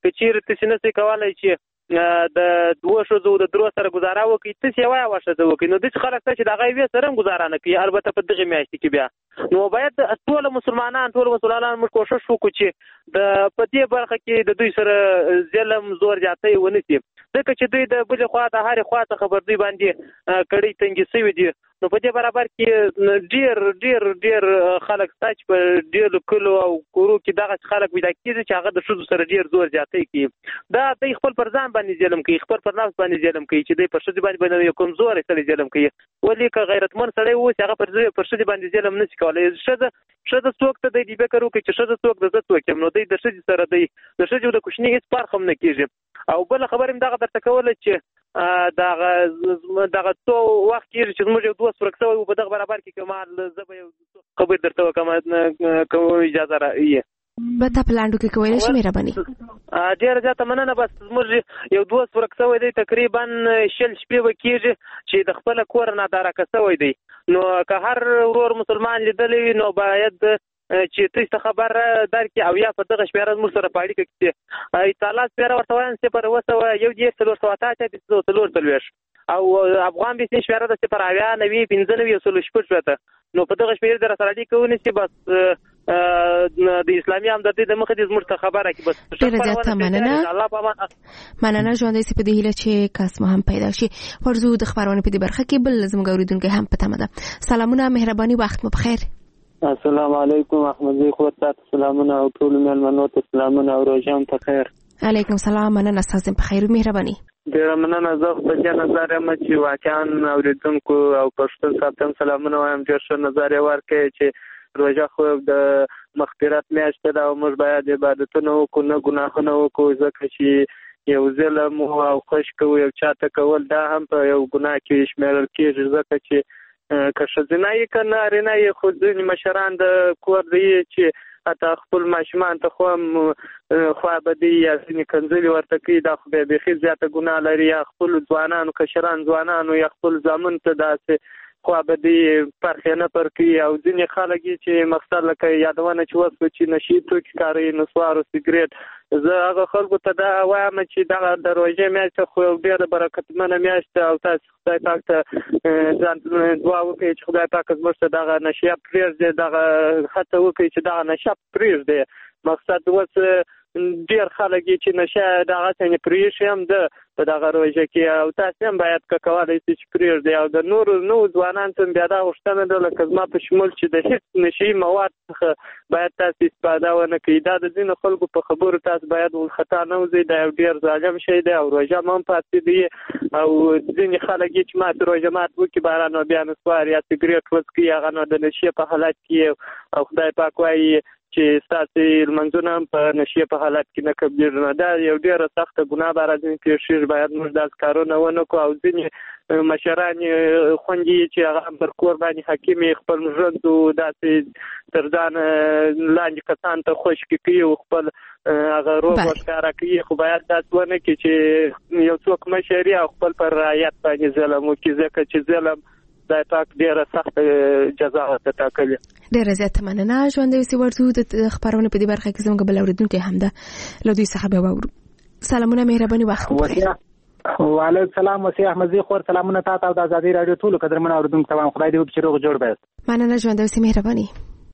که چیرې تاسې نشئ کولی چې د دوه ښځو د درو سره ګزاره وکړي، تاسې یوه یوه ښځه وکړي. نو داسې خلک شته چې د هغه یوې سره هم ګزاره نه کوي، البته په دغې میاشتې کې بیا. نو باید ټول مسلمانان ټول مسلمانان موږ کوښښ وکړو چې د په دې برخه کې د دوی سره ظلم زور زیاتی ونه شي، ځکه چې دوی د بلې خوا د هرې خوا څخه پر دوی باندې کړۍ تنګې شوي دي. نو په دې برابر کې ډېر ډېر ډېر خلک شته چې په ډېرو کلو او کورو کې دغه خلک پیدا کېږي چې هغه د ښځو سره ډېر زور زیاتی کوي. دا دوی خپل پر ځان باندې ظلم کوي، خپل پر نفس باندې ظلم کوي چې دوی پر ښځې باندې باندې یو کمزوری سړی ظلم کوي. ولې که غیرتمند سړی اوسي هغه پر پر ښځې باندې ظلم نه شي کولی. ښځه ښځه څوک ته دی دې فکر وکړي چې ښځه څوک ده زه څوک یم. نو دوی د ښځې سره دی د ښځې د کوچني هېڅ فرق هم نه کېږي. او بله خبره مې دغه درته کوله چې دغه دغه څو وخت کېږي چې زموږ یو دوست ورک شوی و په دغه برابر کې که ما زه به یو خبرې درته وکړم که اجازه راوي. به تا په لاندو کې کولی شي مهرباني؟ ډېره زیاته مننه. بس زموږ یو دوست ورک شوی دی، تقریبا شل شپې به کېږي چې د خپله کوره نادارکه شوی دی. نو که هر ورور مسلمان لیدلی وي نو باید چې تاسو ته خبر درکړي او یا په دغه شمیره زموږ سره په اړیکه کې اطلاعات شمیره ورته وایم صفر اوه سوه یو دېرش څلور سوه اته اتیا پنځه سوه څلور څلوېښت او افغان بېسین شمیره ده صفر اویا نوي پنځه نوي یو سلو شپږ شپېته. نو په دغه شمیرې د راسره اړیکه ونیسي، بس د اسلامي همدردۍ د مخې دې زموږ ته خبره کړي. بس ډېره زیاته مننه. مننه ژوندی سي په دې هیله چې کس مو هم پیدا شي. ورځو د خپرونې په دې برخه کې بل زموږ اورېدونکی هم په تمه ده. سلامونه، مهرباني، وخت مو بخیر. السلام علیکم احمدزی خو تاسو سلامونه او ټول مېلمنو ته سلامونه او روژه ته خیر. علیکم سلام، مننه تاسو په خیر. مهرباني. ډیره مننه. زه په دې نظر یم چې واقعا اوریدونکو او پښتون صاحب سلامونه وایم. ډیر ښه نظر ورکړي چې روژه خو د مغفرت میاشت ده او موږ باید عبادتونه وکړو، نه ګناهونه وکړو، ځکه چې یو ظلم او خوش کوو یو چاته کول دا هم په یو ګناه کې شمیرل کېږي، ځکه چې که ښځینه یې که نارینه یې خو ځینې مشران د کور دی چې حتی خپل ماشومان ته خو هم خوابدي یا ځینې کنځلې ورته کوي، دا خو بیا بیخي زیاته ګناه لري. یا خپلو ځوانانو کشران ځوانانو یا خپل زامنو ته داسې خوابدي پرخې نه پر کوي. او ځینې خلک چې مقصد لکه یادونه چې وسوه چې نشي توکي کاروي، نسوار او سګرېټ. زه هغه خلکو ته دا وایم چې دغه د روژې میاشت خو یو ډېره برکتمنه میاشت ده او تاسو خدای پاک ته ځان دعا وکړئ چې خدای پاک زموږ ته دغه نشه پرېږدي، دغه هڅه وکړئ چې دغه نشه پرېږدي. مقصد اوس ډېر خلک چې نشه دغه څنګه پرېښي هم ده په دغه روژه کې، او تاسو هم باید که کولی شئ چې پرېږدئ. او د نورو نوو ځوانانو ته بیا دا غوښتنه ده لکه زما په شمول چې د هېڅ نشهیي مواد څخه باید تاسو استفاده ونه کړئ. دا د ځینو خلکو په خبرو تاسو باید ورخطا نه وځئ، دا یو ډېر ظالم شی دی او روژه هم پاتې دی. او ځینې خلک چې ماتې روژه مات وکړي بهر نو بیا نسوار یا سګرېټ وڅکي، هغه نو د نشې په حالت کې، او خدای پاک وایي چې ستاسو لمونځونه هم په نشې په حالت کې نه قبلېږي. نو دا یو ډېره سخته ګناه به راځي پېښېږي. باید موږ داسې کارونه ونه کړو. او ځینې مشران خویندې چې هغه پر کور باندې حاکم یې خپل ژوند داسې تر ځان لاندې کسان ته خوشکې کوي او خپل هغه روغ ورښکاره کوي، خو باید داسې ونه کړي چې یو څوک مشر او خپل پر رعیت باندې ظلم وکړي، ځکه چې ظلم خدای پاک ډېره سخته جزا ورته ټاکلې. ډېره زیاته مننه. ژوندی اوسئ. ورځو د خپرونې په دې برخه کې زموږ بل اورېدونکی هم ده، له دوی څخه به واورو. سلامونه، مهرباني، وخت مو بخیر. وعلیکم السلام. وسی احمدزی خور سلامونه تاسو او د ازادي رادیو ټولو قدرمن اوریدونکو ته. خدای دې وکړي روغ جوړ بس. مننه ژوندی اوسئ. مهرباني.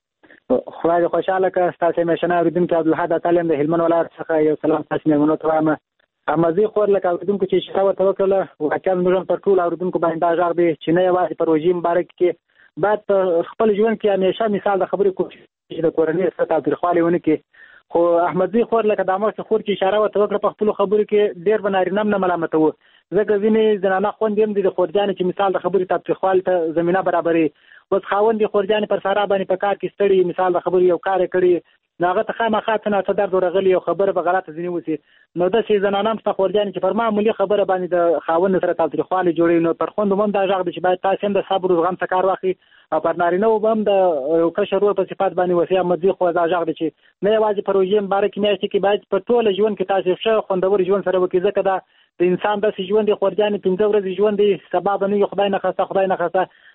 خدای دې خوشاله کړه. تاسو مشنه اوریدونکو عبدالحد تعلیم د هلمند ولایت څخه یو سلام تاسو مېلمنو ته وایم. احمدزی خور لکه اوریدونکو چې شته ورته وکړله، واقعا موږ پر ټول اوریدونکو باندې دا غږ دی چې نه یوازې په روژې مبارک کې باید په خپل ژوند کې همیشه مثال د خبرې کوشش چې د کورنۍ سره تاوتریخوالی ونه کړي. خو احمدزی خور لکه د مخکې خور چې اشاره ورته وکړه په خپلو خبرو کې ډېر به نارینه هم نه ملامتوو، ځکه ځینې زنانه خویندې هم دي د خورجانې چې مثال د خبرې تاوتریخوالي ته زمینه برابروي. اوس خاوند یې خورجانې پر سارا باندې په کار کې ستړي، مثال د خبرې یو کار یې کړي، نو هغه ته خامخا څه نه څه درد ورغلي او خبره به غلطه ځینې وسي. نو داسې زنانه هم شته خورجانې چې پر معمولي خبره باندې د خاوند سره تاوتریخوالی جوړوي. نو پر خویندو هم دا غږ دی چې باید تاسې هم د صبر او زغم څخه کار واخلي، او پر نارینهو به هم د یو کشر ورور په صفت باندې وصي احمدزي خو دا غږ دی چې نه یوازې په روژې مبارکې میاشتې کې باید په ټوله ژوند کې تاسې ښه خوندور ژوند سره وکړي، ځکه دا د انسان داسې ژوند دی خورجانې پنځه ورځې ژوند دی، سبا به نه وي خدای نخواسته خدای نخواسته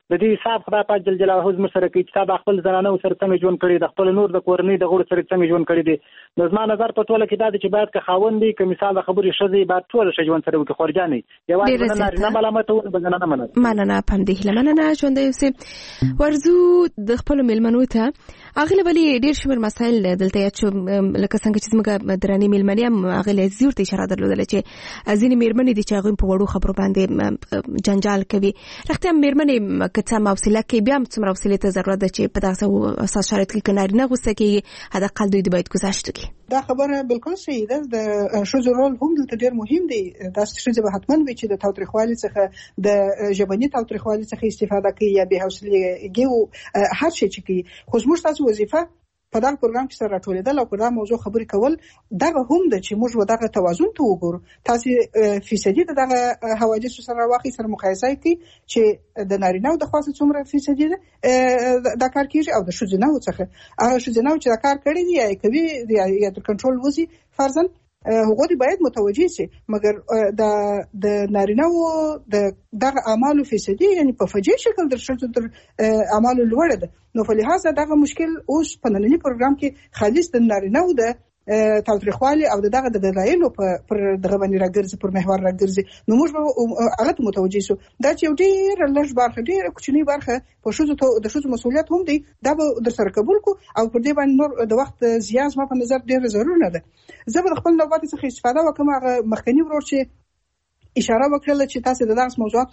د دې حساب خدای پاک جل جلاله زموږ سره کوي چې تا خپل زنانه سره څنګه ژوند کړی د خپل نور د کورنۍ د غړو سره څنګه ژوند کړی دی نو زما نظر په ټوله کې دا دی چې باید که خاوند دی که مثال د خبرې ښځې باید ټوله ښه ژوند سره وکړي خورجانې یوازې نارینه ملامت او زنانه ملامت مننه په همدې هیله مننه ژوندی اوسې ورځو د خپلو میلمنو ته هغې له بلې ډېر شمېر مسایل دلته یاد شو لکه څنګه چې زموږ درنې میلمنې هم هغې له زیور ته اشاره درلودله چې ځینې میرمنې دي چې هغوی په وړو خبرو باندې جنجال کوي رښتیا هم میرمنې که څه هم حوصله کوي بیا هم څومره حوصلې ته ضرورت ده چې په دغسې اساس شرایطو کې که نارینه غوسه کېږي حداقل دوی د باید ګذشت وکړي دا خبره بالکل صحیح ده د ښځو رول هم دلته ډېر مهم دی داسې ښځې به حتما وي چې د تاوتریخوالي څخه د ژبني تاوتریخوالي څخه استفاده کوي یا بې حوصلګي هر شی چې کوي خو زموږ تاسو وظیفه په دغه پروګرام کې سره راټولېدل او په دغه موضوع خبرې کول دغه هم ده چې موږ دغه توازن ته وګورو تاسو فیصدي دغه حوادثو سره واقعي سره مقایسه کوي چې د نارینه او د خاصه څومره فیصدي دا کار کیږي او د ښځینه څخه هغه ښځینه چې دا کار کړی دی یا کوي یا تر کنټرول وځي فرضاً هغه دی باید متوجه شي مګر د د نارینه او د دغه اعمالو فیصدي یعنی په فجیع شکل در شته تر اعمالو لوړ ده نو په لحاظ دغه مشکل اوس په نننی پروګرام کې خالص د نارینه او د تاوتریخوالي او دغه د دلایلو پر دغه باندې راګرځي پر محور راګرځي نو موږ هغه ته متوجه شو دا چې ډېر لږ برخه ډېر کوچنی برخه په شوزو د شوزو مسؤلیت هم دی دا به در سره قبول کو او پر دې باندې نور د وخت زیات ما په نظر ډېر ضروري نه ده زه به خپل نوبت څخه استفاده وکم هغه مخکنی ورور چې اشاره وکړه چې تاسو د دغه موضوعاتو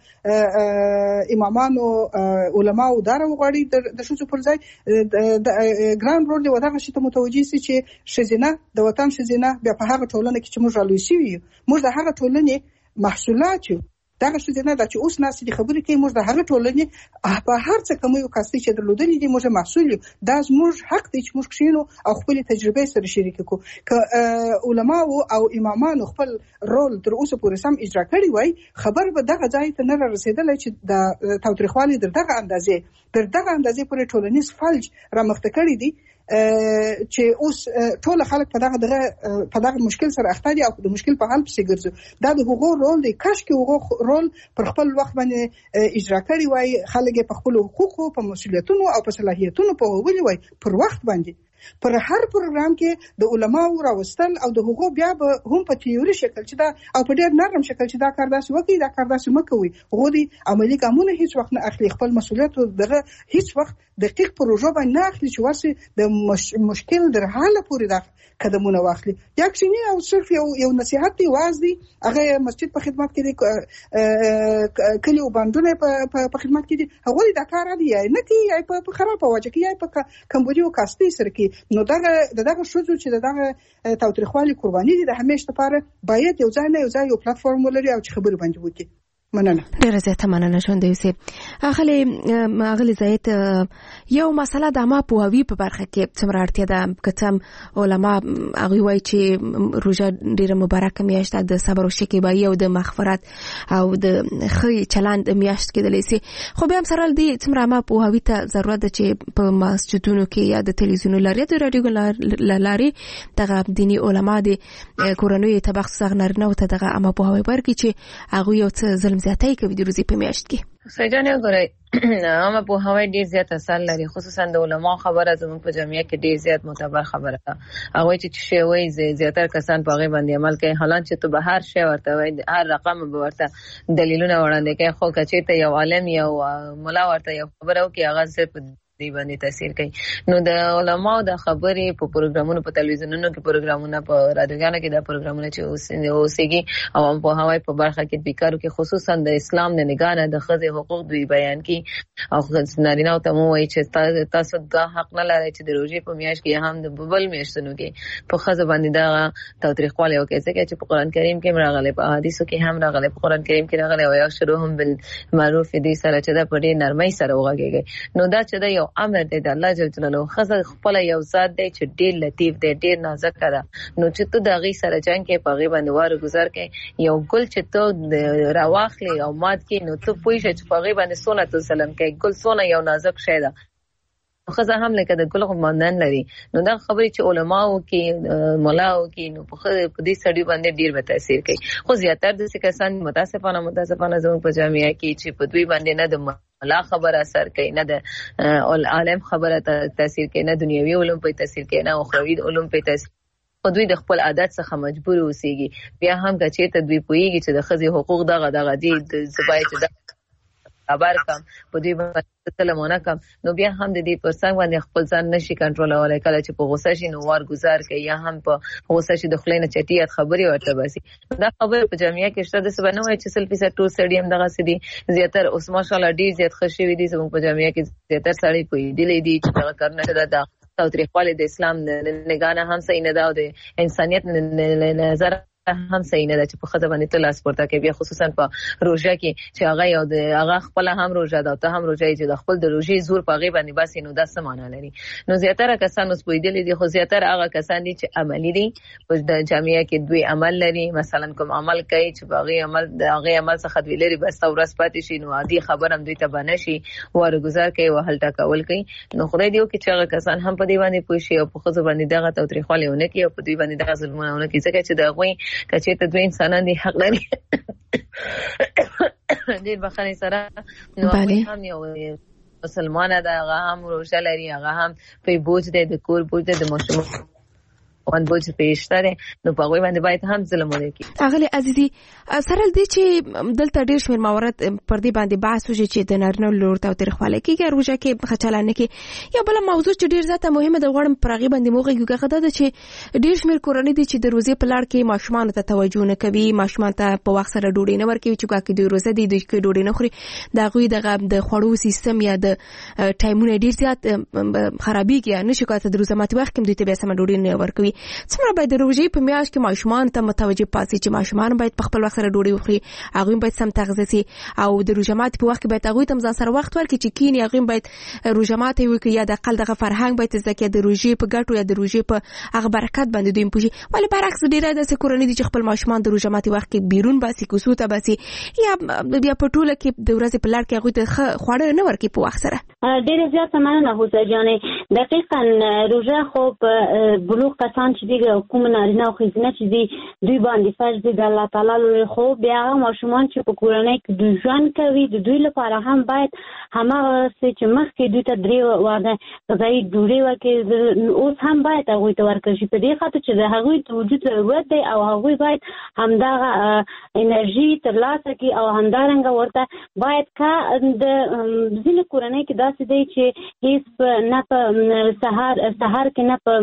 لپاره امامانو علماو دار وغواړي د شوزو پر ځای د ګران رول دی ودغه شته متوجي سي چې شزینه د وطن شزینه بیا په هغه ټولنه کې چې موږ رالوي شي موږ د هغه ټولنې محصولات یو دغه شزینه د چې اوس ناس دي خبرې کوي موږ د هغه ټولنې په هر څه کومو کاستي چې درلودلې دي موږ محصول دا موږ حق دی چې موږ کښینو او خپل تجربه سره شریک کړو ک علماء او امامان خپل رول تر اوسه پورې سم اجرا کړی وای خبر به دغه ځای ته نه رسیدل چې د تاوتریخوالي در دغه اندازې در دغه اندازې پورې ټولنیز فلج را مخته کړی دي چې اوس ټول خلک په دغه دغه په دغه مشکل سره اخته دي او د مشکل په حل پسې ګرځي دا د حقوق رول دی کاش کې حقوق رول پر خپل وخت باندې اجرا کړی وای خلک په خپل حقوقو په مسولیتونو او په صلاحیتونو په وولي وای پر وخت باندې پر هر پروګرام کې د علماو راوستل او د حقوق بیا به هم په تیوري شکل چې دا او په ډېر نرم شکل چې دا کار داسې وکړي دا کار داسې مکوي هغه دي عملی ګامونه هیڅ وخت نه اخلي خپل مسولیت دغه هیڅ وخت دقیق پروژه باندې نه اخلي چې ورسي د مش... مشکل در حاله پورې دا قدمونه واخلي یا کښینی او صرف یو یو نصيحت دی واز دی هغه مسجد په خدمت کې دی کلی او باندونه په خدمت کې دي هغه دا کار دی نه کی په خراب واجه کی په کمبودیو کاستي سره کې نو دغه دغه شوزو چې دغه تاوتریخوالي قرباني دي د همیشه لپاره باید یو ځای نه یو ځای یو پلیټ فارم ولري او چې خبرې باندې وکړي مننه ډیره زیاته مننه ژوندی اوسې اغلی اغلی زیات یو مسله د ما پوهاوی په برخه کې څومره اړتیا ده که څم علما هغوی وایي چې روژه ډیره مبارکه میاشت ده د صبر او شکیبایي او د مغفرت او د ښه چلند میاشت کېدلی سي خو بیا هم سره دې څومره ما پوهاوی ته ضرورت ده چې په مسجدونو کې یا د تلویزیونو لارې د راډیو له لارې دغه دیني علما د کورنیو ته بخصوص هغه نارینهو ته دغه عامه پوهاوی ورکړي چې هغوی یو څه ظلم زیاتۍ کوي د روزي په میاشت کې سجان یو غوړی عامه پوهاوی ډیر زیات اثر لري خصوصا د علماء خبره زموږ په جمعیت کې ډیر زیات معتبر خبره ده هغه چې شی وایي زیاتره کسان په هغه باندې عمل کوي حالانکه چې تو به هر شی ورته وایي هر رقم به ورته دلیلونه وړاندې کوي خو کچې ته یو عالم یو مولا ورته یو خبره وکي هغه صرف دی باندې تاثیر کوي نو د علماء د خبرې په پروګرامونو په تلویزیونونو کې پروګرامونه په رادیوګانو کې د پروګرامونه چې اوسېږي او هم په هواي په برخه کې بیکارو کې خصوصا د اسلام د نگاه د ښځې حقوق دوی بیان کی او نارینه ته مو وایي چې تاسو دا حق نه لرئ چې د روزي په میاشت کې هم د بل میاشتونو کې په ښځه باندې دا تاوتریخوالی وکړي ځکه چې په قران کریم کې راغلي په حدیثو کې هم راغلي په قران کریم کې راغلي او یا شروهم بالمعروف دي سره چې دا په ډېر نرمۍ سره وغږیږي نو دا چې دا یو امر دی د الله جل جلاله خزه خپل یو ذات دی چې ډیر لطیف دی ډیر نازک ده نو چې ته د غي سره جنگ کې په غي باندې واره گزار کې یو ګل چې ته راواخلې او مات کې نو ته پوه شې چې په غي باندې سونه ته سلام کې ګل سونه یو نازک شی ده خزه هم لکه د ګل غمندن لري نو دا خبرې چې علماو کې مولاو کې نو په دې سړي باندې ډیر به تاثیر کوي خو زیاتره د کسان متاسفانه متاسفانه زموږ په جامعه کې چې په دوی باندې نه د مولا خبره اثر کوي نه د عالم خبره تاثیر کوي نه دنیوي علوم په تاثیر کوي نه اخروی علوم په تاثیر خو دوی د خپل عادت څخه مجبور اوسېږي بیا هم که چېرته دوی پوهېږي چې د ښځې حقوق دغه دغه دي زه باید چې خبر کم په دوی باندې سلامونه کم نو بیا هم د دې پر څنګ باندې خپل ځان نشي کنټرولولی کله چې په غوسه شي نو وار ګزار کوي یا هم په غوسه شي د خولې نه چټیات خبرې ورته باسي دا خبره په جامعه کې شته داسې به نه وایي چې سل فیصد ټول سړي هم دغسې دي زیاتره اوس ماشاءالله ډېر زیات ښه شوي دي زموږ په جامعه کې زیاتره سړي پوهېدلي دي چې دغه کارونه چې دا تاوتریخوالی د اسلام نگاه نه هم صحیح نه ده او د انسانیت نظر هم صحیح نه ده چې په خزه باندې تل اسپورته کې بیا خصوصا په روژه کې چې هغه یو د هغه خپل هم روژه ده ته هم روژه چې د خپل د روژې زور په هغې باندې بس نو دا څه معنا لري نو زیاتره کسان اوس پوهېدلي دي خو زیاتره هغه کسان دي چې عملي دي په د جامعه کې دوی عمل لري مثلا کوم عمل کوي چې په هغې عمل د هغې عمل څخه دوی لري بس ورځ پاتې شي نو عادي خبر هم دوی ته به نه شي وارګزار کوي وهل ټکول کوي نو خدای دې وکړي چې هغه کسان هم په دې باندې پوه شي او په ښځو باندې دغه تاوتریخوالی ونه کړي او په دوی باندې دغه ظلمونه ونه کړي ځکه چې د هغوی که چېرته دوی انسانان دي حق لري ډېر بخښنې سره نو هغوی هم یو مسلمانه ده هغه هم روژه لري هغه هم پرې بوج دی د کور بوج دی د ماشومان وان بوج پېشته دی نو په هغوی باندې باید هم ظلم ونه کړي اغلې عزیزي سره دې چې دلته ډېر شمېر موارد پر دې باندې بحث وشي چې د نارینه لور تاوتریخوالی کېږي روژه کې ښه چلند نه کوي یا بله موضوع چې ډېر زیاته مهمه ده غواړم پر هغې باندې وغږېږو هغه دا ده چې ډېر شمېر کورنۍ دي چې د روژې په لړ کې ماشومانو ته توجه نه کوي ماشومان ته په وخت سره ډوډۍ نه ورکوي چې ګواکې دوی روژه دي دوی که ډوډۍ نه خوري د هغوی دغه د خوړو سیستم یا د ټایمونه ډېر زیات خرابېږي یا نشي کولی د روژه ماتي وخت کې هم دوی ته بیا سمه ډوډۍ نه ورکوي څومره باید د روژې په میاشت کې ماشومان ته متوجه پاتې چې ماشومان باید په خپل وخت سره ډوډۍ وخوري هغوی باید سم تغذیه سي او د روژه ماتي په وخت کې باید هغوی ته هم ځان سره وخت ورکړي چې کښېني هغوی باید روژه ماتی وکړي یا د اقل دغه فرهنګ باید زده کړي د روژې په ګټو یا د روژې په هغه برکت باندې دوی هم پوه شي ولې برعکس ډېره داسې کورنۍ دي چې خپل ماشومان د روژه ماتي وخت کې بیرون باسي کوڅو ته باسي یا بیا په ټوله کې د ورځې په لړ کې هغوی ته ښه خواړه نه ورکوي په وخت سره ډېره زیاته مننه هوسا جانې دقیقا روژه خو په بلوغ کسان چې دي کوم نارینه او ښځینه چې دي دوی باندې فرض دی د الله تعالی لورې خو بیا هغه ماشومان چې په کورنۍ کې دوی ژوند کوي د دوی لپاره هم باید هماغسې چې مخکې دوی ته درې وعده غذایي ډوډۍ ورکړي اوس هم باید هغوی ته ورکړل شي په دې خاطر چې د هغوی د وجود ضرورت دی او هغوی باید همدغه انرژي ترلاسه کړي او همدارنګه ورته باید که د ځینې کورنۍ کې داسې دی چې هېڅ نه په سهار سهار کې نه په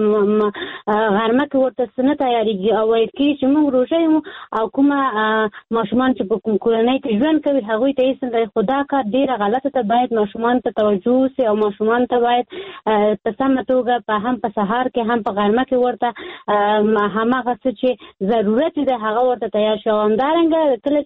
غرمه کې ورته څه نه تیارېږي او ویل کېږي چې موږ روژه یو او کومه ماشومان چې په کوم کورنۍ کې ژوند کوي هغوی ته هېڅ نه دی خو دا کار ډېره غلطه ده باید ماشومان ته توجه وسي او ماشومان ته باید په سمه توګه په هم په سهار کې هم په غرمه کې ورته هماغه څه چې ضرورت دی هغه ورته تیار شي او همدارنګه کله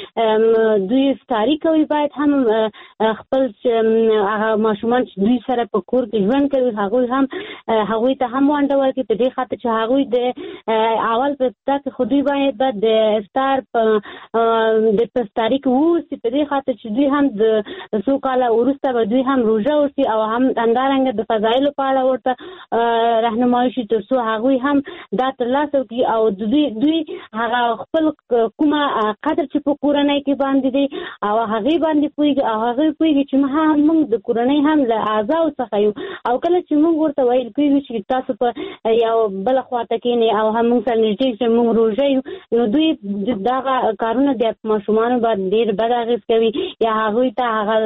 چې دوی افطاري کوي باید هم خپل هغه ماشومان چې دوی سره په کور کې ژوند کوي هغوی هم هغوی ته هم ونډه ورکړي په دې خاطر چې هغوی د اول په ابتدا کې خو دوی باید باید د افطار په د افطاري کې ووسي په دې خاطر چې دوی هم د څو کاله وروسته به دوی هم روژه وسي او هم همدارنګه د فضایلو په اړه ورته رهنمایي شي تر څو هغوی هم دا ترلاسه کړي او دوی دوی هغه خپل کومه قدر چې په کورنۍ کې باندې دی او هغې باندې پوهېږي او هغې پوهېږي چې موږ د کورنۍ هم له اعضاو څخه یو او کله چې موږ ورته ویل کېږي چې تاسو په یو بله خواته کښېنئ او هم موږ سره نږدې چې موږ روژه یو نو دوی دغه کارونه بیا په ماشومانو باندې ډېر بد اغېز کوي یا هغوی ته هغه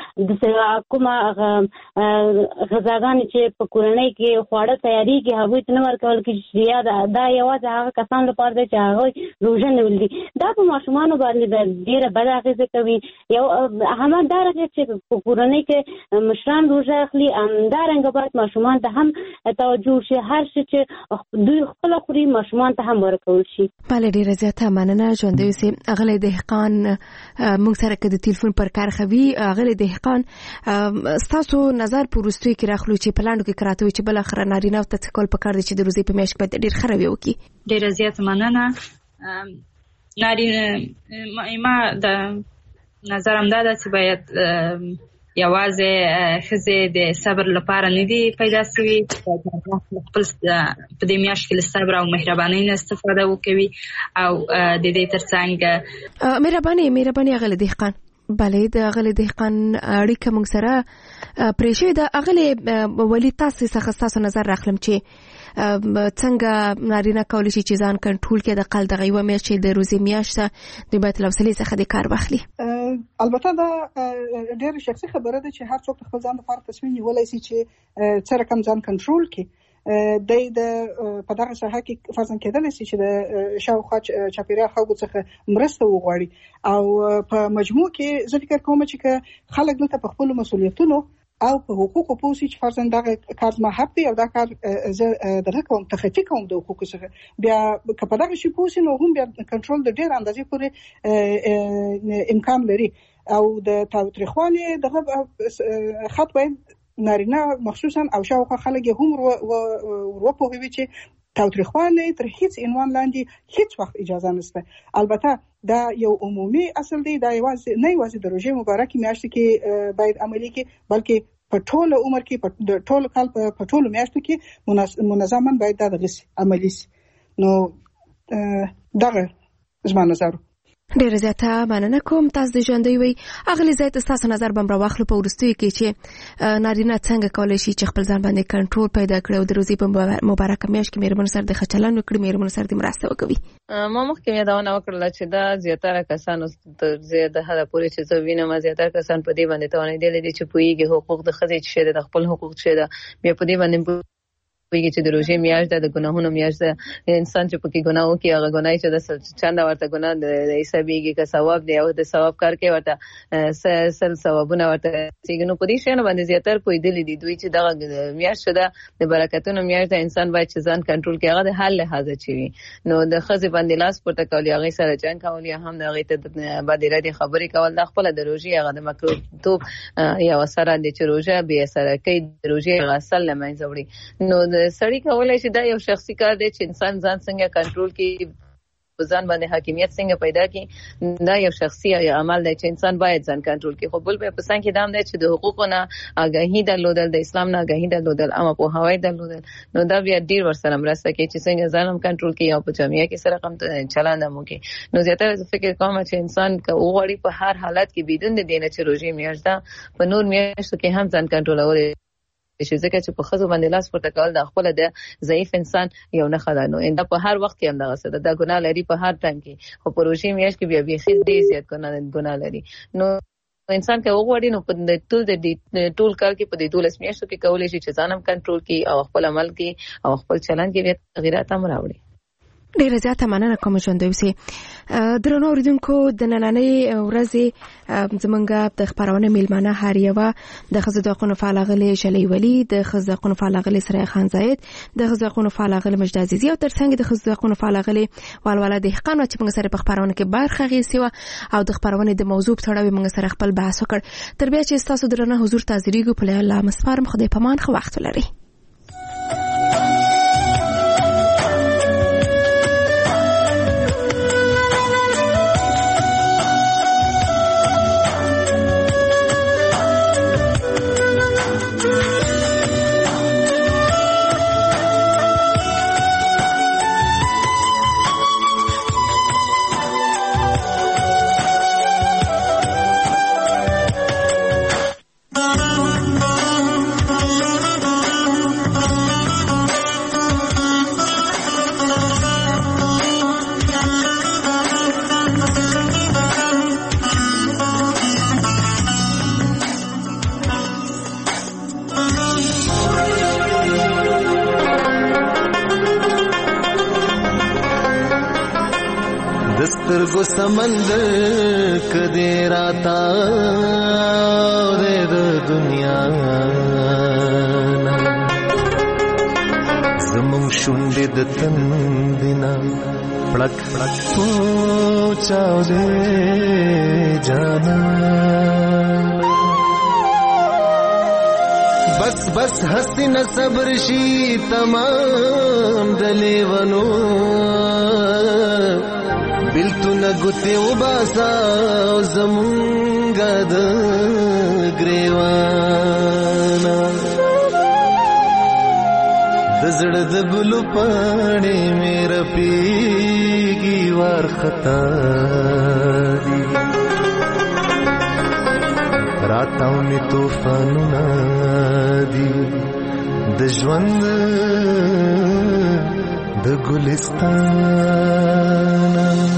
کومه غذاګانې چې په کورنۍ کې خواړه تیارېږي هغوی ته نه ورکول کېږي چې یا دا یوازې هغه کسانو لپاره دی چې هغوی روژه نیولي دي دا په ماشومانو باندې ډېره بد اغېزه کوي یو همدارنګه چې په کورنۍ کې مشران روژه اخلي همدارنګه باید ماشومان ته هم توجه شي هر شي چې دوی خپله خوري ماشومان ته هم ورکول شي. بله ډېره زیاته مننه ژوندی اوسئ. اغلی دهقان موږ سره که د تلیفون پر کارښه وي اغلی دهقان ستاسو نظر په وروستیو کې راخلو چې په لنډو کې که راته وایي چې بالاخره نارینهو ته څه کول پکار دی چې د روژې په میاشت کې باید ډېر ښه رویه وکړي. ډېره زیاته مننه. نارینه ما د نظرم دا ده چې باید یوازې ښځې د صبر لپاره نه دي پیدا شوي، خپل په دې میاشت کې له صبر او مهربانۍ نه استفاده وکوي او د دې ترڅنګ مهرباني مهرباني هغه دهقان بله د هغه دهقان اړیکه موږ سره پرې شوې ده. هغه ولي تاسو څخه تاسو نظر راخلم چې څنګه نارینه کولی شي چې ځان کنټرول کړي د قل دغه یوه میاشت د روزي میاشت د بیت الحوصلې څخه د کار واخلي؟ البته دا ډېر شخصي خبره ده چې هر څوک خپل ځان لپاره تصمیم نیولی شي چې څه رقم ځان کنټرول کړي. د د په دغه ساحه کې فرضاً کېدلی شي چې د شاوخوا چاپیریال خلکو څخه مرسته وغواړي او په مجموع کې زه فکر کوم چې خلک دلته په خپلو مسؤلیتونو او په حقوقو پوه شي چې فرضاً دغه کار زما حق دی او دا کار زه دغه کوم تخطي کوم د حقوقو څخه، بیا که په دغه شي پوه شي نو هم بیا کنټرول د ډېر اندازې پورې امکان لري. او د تاوتریخوالي دغه خط باید نارینه مخصوصا او شاوخوا خلک هم وپوهوي چې تاوتریخوالی تر هیڅ عنوان لاندې هیڅ وخت اجازه نشته. البته دا یو عمومي اصل دی، دا یوازې نه یوازې د روژې مبارکې میاشتې کې باید عملي کړي بلکې په ټول عمر کې په ټول کال په ټول میاشتو کې منظما باید دا دغه عملي شي. نو دغه زما نظر. ډیره زیاته مننه کوم. تاسو د ژوندۍ وي اغلی زیات تاسو نظر بم را واخلو په ورستوي کې چې نارینه څنګه کولای شي چې خپل ځان باندې کنټرول پیدا کړي او د روزي په مبارکه میاشت کې میرمن سره د خچلان وکړي، میرمن سره د مرسته وکوي. ما مخکې یادونه وکړه چې دا زیاتره کسانو تر زیاته حد پورې چې زه وینم زیاتره کسان په دې باندې توانېدل دي چې پوهیږي حقوق د ښځې چې د خپل حقوق چې دا بیا په دې باندې ویږي چې د روزي میاشت د ګناهونو میاشت ده. انسان چې پکې ګناه وکړي هغه ګناه چې د چنده ورته ګناه د حسابيږي که ثواب دی او د ثواب کار کوي ورته سل ثوابونه ورته کېږي. نو په دې شی نه باندې زیاتره پوهېدلي دي دوی چې دغه میاشت ده د برکتونو میاشت ده، انسان باید چې ځان کنټرول کړي هغه د حل لحاظه چي وي. نو د ښځې باندې لاس پورته کول، هغې سره جنګ کول یا هم د هغې ته بدې ردې خبرې کول دا خپله د روژې هغه د مکروهتوب یوه سره دی چې روژه بې اثره کوي، د روژې هغه اصل له منځه وړي. نو سړی کولای شي دا یو شخصي کار دی چې انسان ځان څنګه کنټرول کړي، په ځان باندې حاکمیت څنګه پیدا کړي، دا یو شخصي عمل دی چې انسان باید ځان کنټرول کړي. خو بل په پسان کې دام دی چې د حقوقو نه آګاهي درلودل، د اسلام نه آګاهي درلودل، اما په هوای درلودل، نو دا بیا ډیر ورسره مرسته کوي چې څنګه ځان هم کنټرول کړي او په جامعه کې سره قم چلند هم وکړي. نو زیاتره فکر کوم چې انسان که وغواړي په هر حالت کې بدون د دینه چې روزي میاشت ده په نور میاشتو کې هم ځان کنټرولول شي، ځکه چې په خزو باندې لاس پورته کول د خپل د ضعیف انسان یو نه خدای نو انده په هر وخت کې هم دغه څه ده، دا ګناه لري په هر ټایم کې، خو په روژې میاشت کې بیا بیخي ډېر زیات ګناه لري. نو انسان که وغواړي نو په ټول د ټول کال کې په دې دولس میاشتو کې کولی شي چې ځان هم کنټرول کړي او خپل عمل کې او خپل چلند کې بیا تغیرات هم راوړي. ډیره زیاته مننه کوم ژوندۍ اوسئ. درنو اوریدونکو د نننۍ ورځې زمونږ د خپرونې میلمانه هر یوه د ښځو د حقونو فعال اغلې ژلۍ ولي، د ښځو د حقونو فعال اغلې سرای خان زاید، د ښځو د حقونو فعال اغلې مجد عزیزي او ترڅنګ د ښځو د حقونو فعال اغلې والواله دهقان چې موږ سره په خپرونه کې برخه اخیستې وه او د خپرونې د موضوع په تړاو موږ سره خپل بحث وکړ. تر بیا چې ستاسو درنه حضور ته حاضرېږو په الله مسپارم. خدای پامان، ښه وخت ولرئ. سترګو سمندر کدی راتا د دنیا زمون شونډې د تندینا پړک پړک پوچاو دې جانا بس بس هستی نه صبر شي تمام دلیونو بلتونه ګوتې وباسه زمونږه د ګریوانه د زړه د ګلو پاڼې مې رپېږي وارخطا دي راتاونې طوفانونه دي د ژوند د ګلستان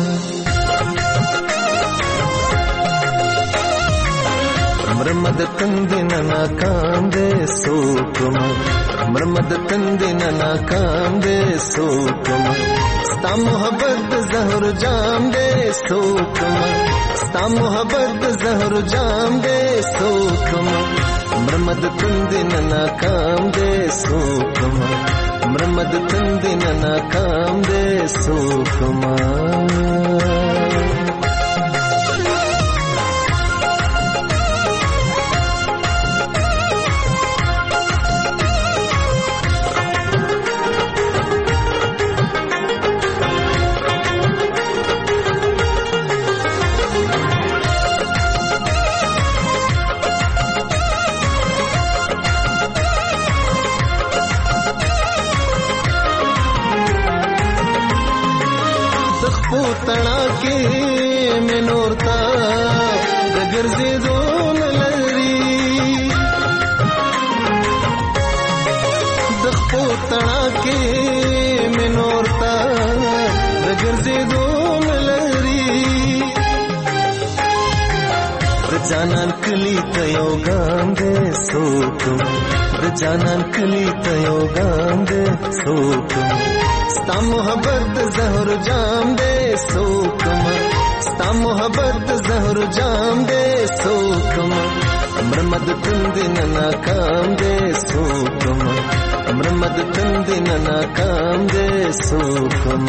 مرمد تندنا ناکام دے سوکم مرمد تندنا ناکام دے سوکم ستا محبت زہر جام دے سوکم ستا محبت زہر جام دے سوکم مرمد تندنا ناکام دے سوکم مرمد تندنا ناکام دے سوکم تڑا کے میں نورتا دگر سے دون لری دخپو تڑا کے میں نورتا دگر سے دون لری جانان کلی تیو گاندے سوکم جانان کلی تیو گاندے سوکم ستا محبت زہر جام دے سوکم ستا محبت زہر جام دے سوکم مرمد تندن ناکام دے سوکم مرمد تندن ناکام دے سوکم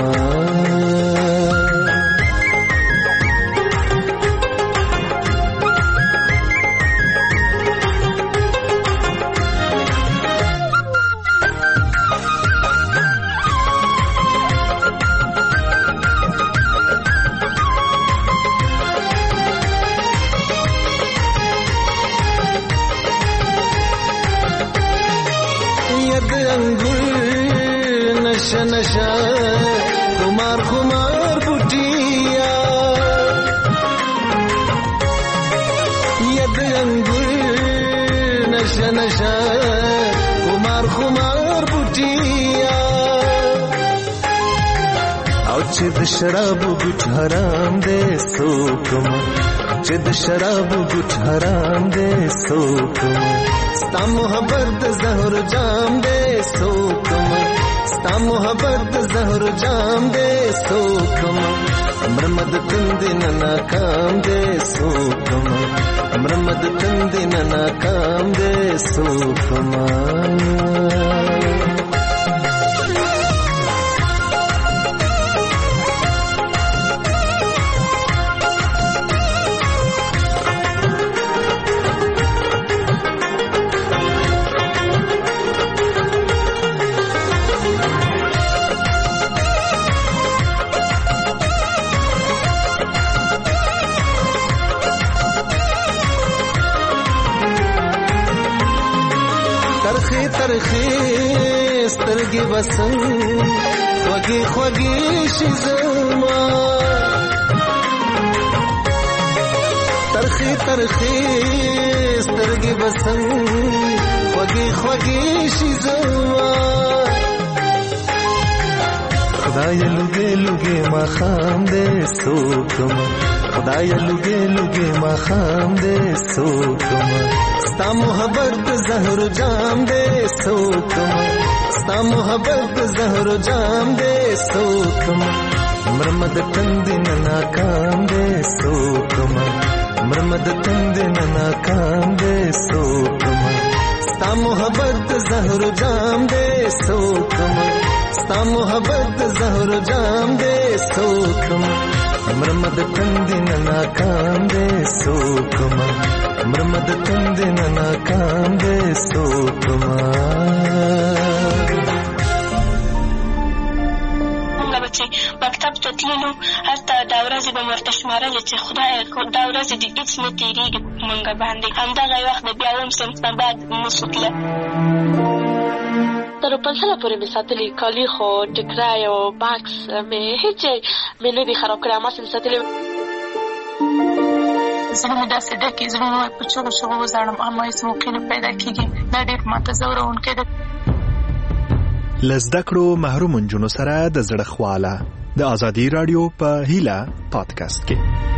नशा नशा खुमार खुमार बुटिया यद अंगुर नशा नशा खुमार खुमार बुटिया और चिद शराब गुट हराम दे सोकम चिद शराब गुट हराम दे सोकम सता मोहब्बत जहर जाम दे सोकम सता मोहब्बत जहर जाम दे सोकम मरमद तंदिन नाकाम दे सोकम मरमद तंदिन नाकाम दे सोकम तरखी سترګې وسن خوږې خوږې شي زما ترخی ترخی سترګې وسن خوږې خوږې شي زما خدای لږه لږه ما خام دې سوکم خدای لږه لږه ما خام دې سوکم ستا محبت زہر جام دے سوکم ستا محبت زہر جام دے سوکم مرمد تندن ناکام دے سوکم مرمد تندن ناکام دے سوکم ستا محبت زہر جام دے سوکم ستا محبت زہر جام دے سوکم مرمد تندن ناکام دے سوکم مرمد تندن ناکام دے سوکما مونږ به چې مکتب ته تللو هلته دا ورځې به مې ورته شمارلې چې خدایه دا ورځې دې هېڅ نه تېرېږي په مونږ باندې. همدغه وخت د بیا اووم صنف نه بعد موسو تله تر پنځله پورې مې ساتلي کالي، خو ټکری او بکس مې هېڅ مې نه دي خراب کړی، هماسې مې ساتلي. زړه مې داسې ډکې، زړه مې په چغو چغو وزاړم، اما هېڅ موقع نه پیدا کېږي. دا ډېر ماته ځوروونکی ده. له زده کړو محروم نجونو سره د زړه خواله د ازادي راډیو په هیله پادکاسټ کې.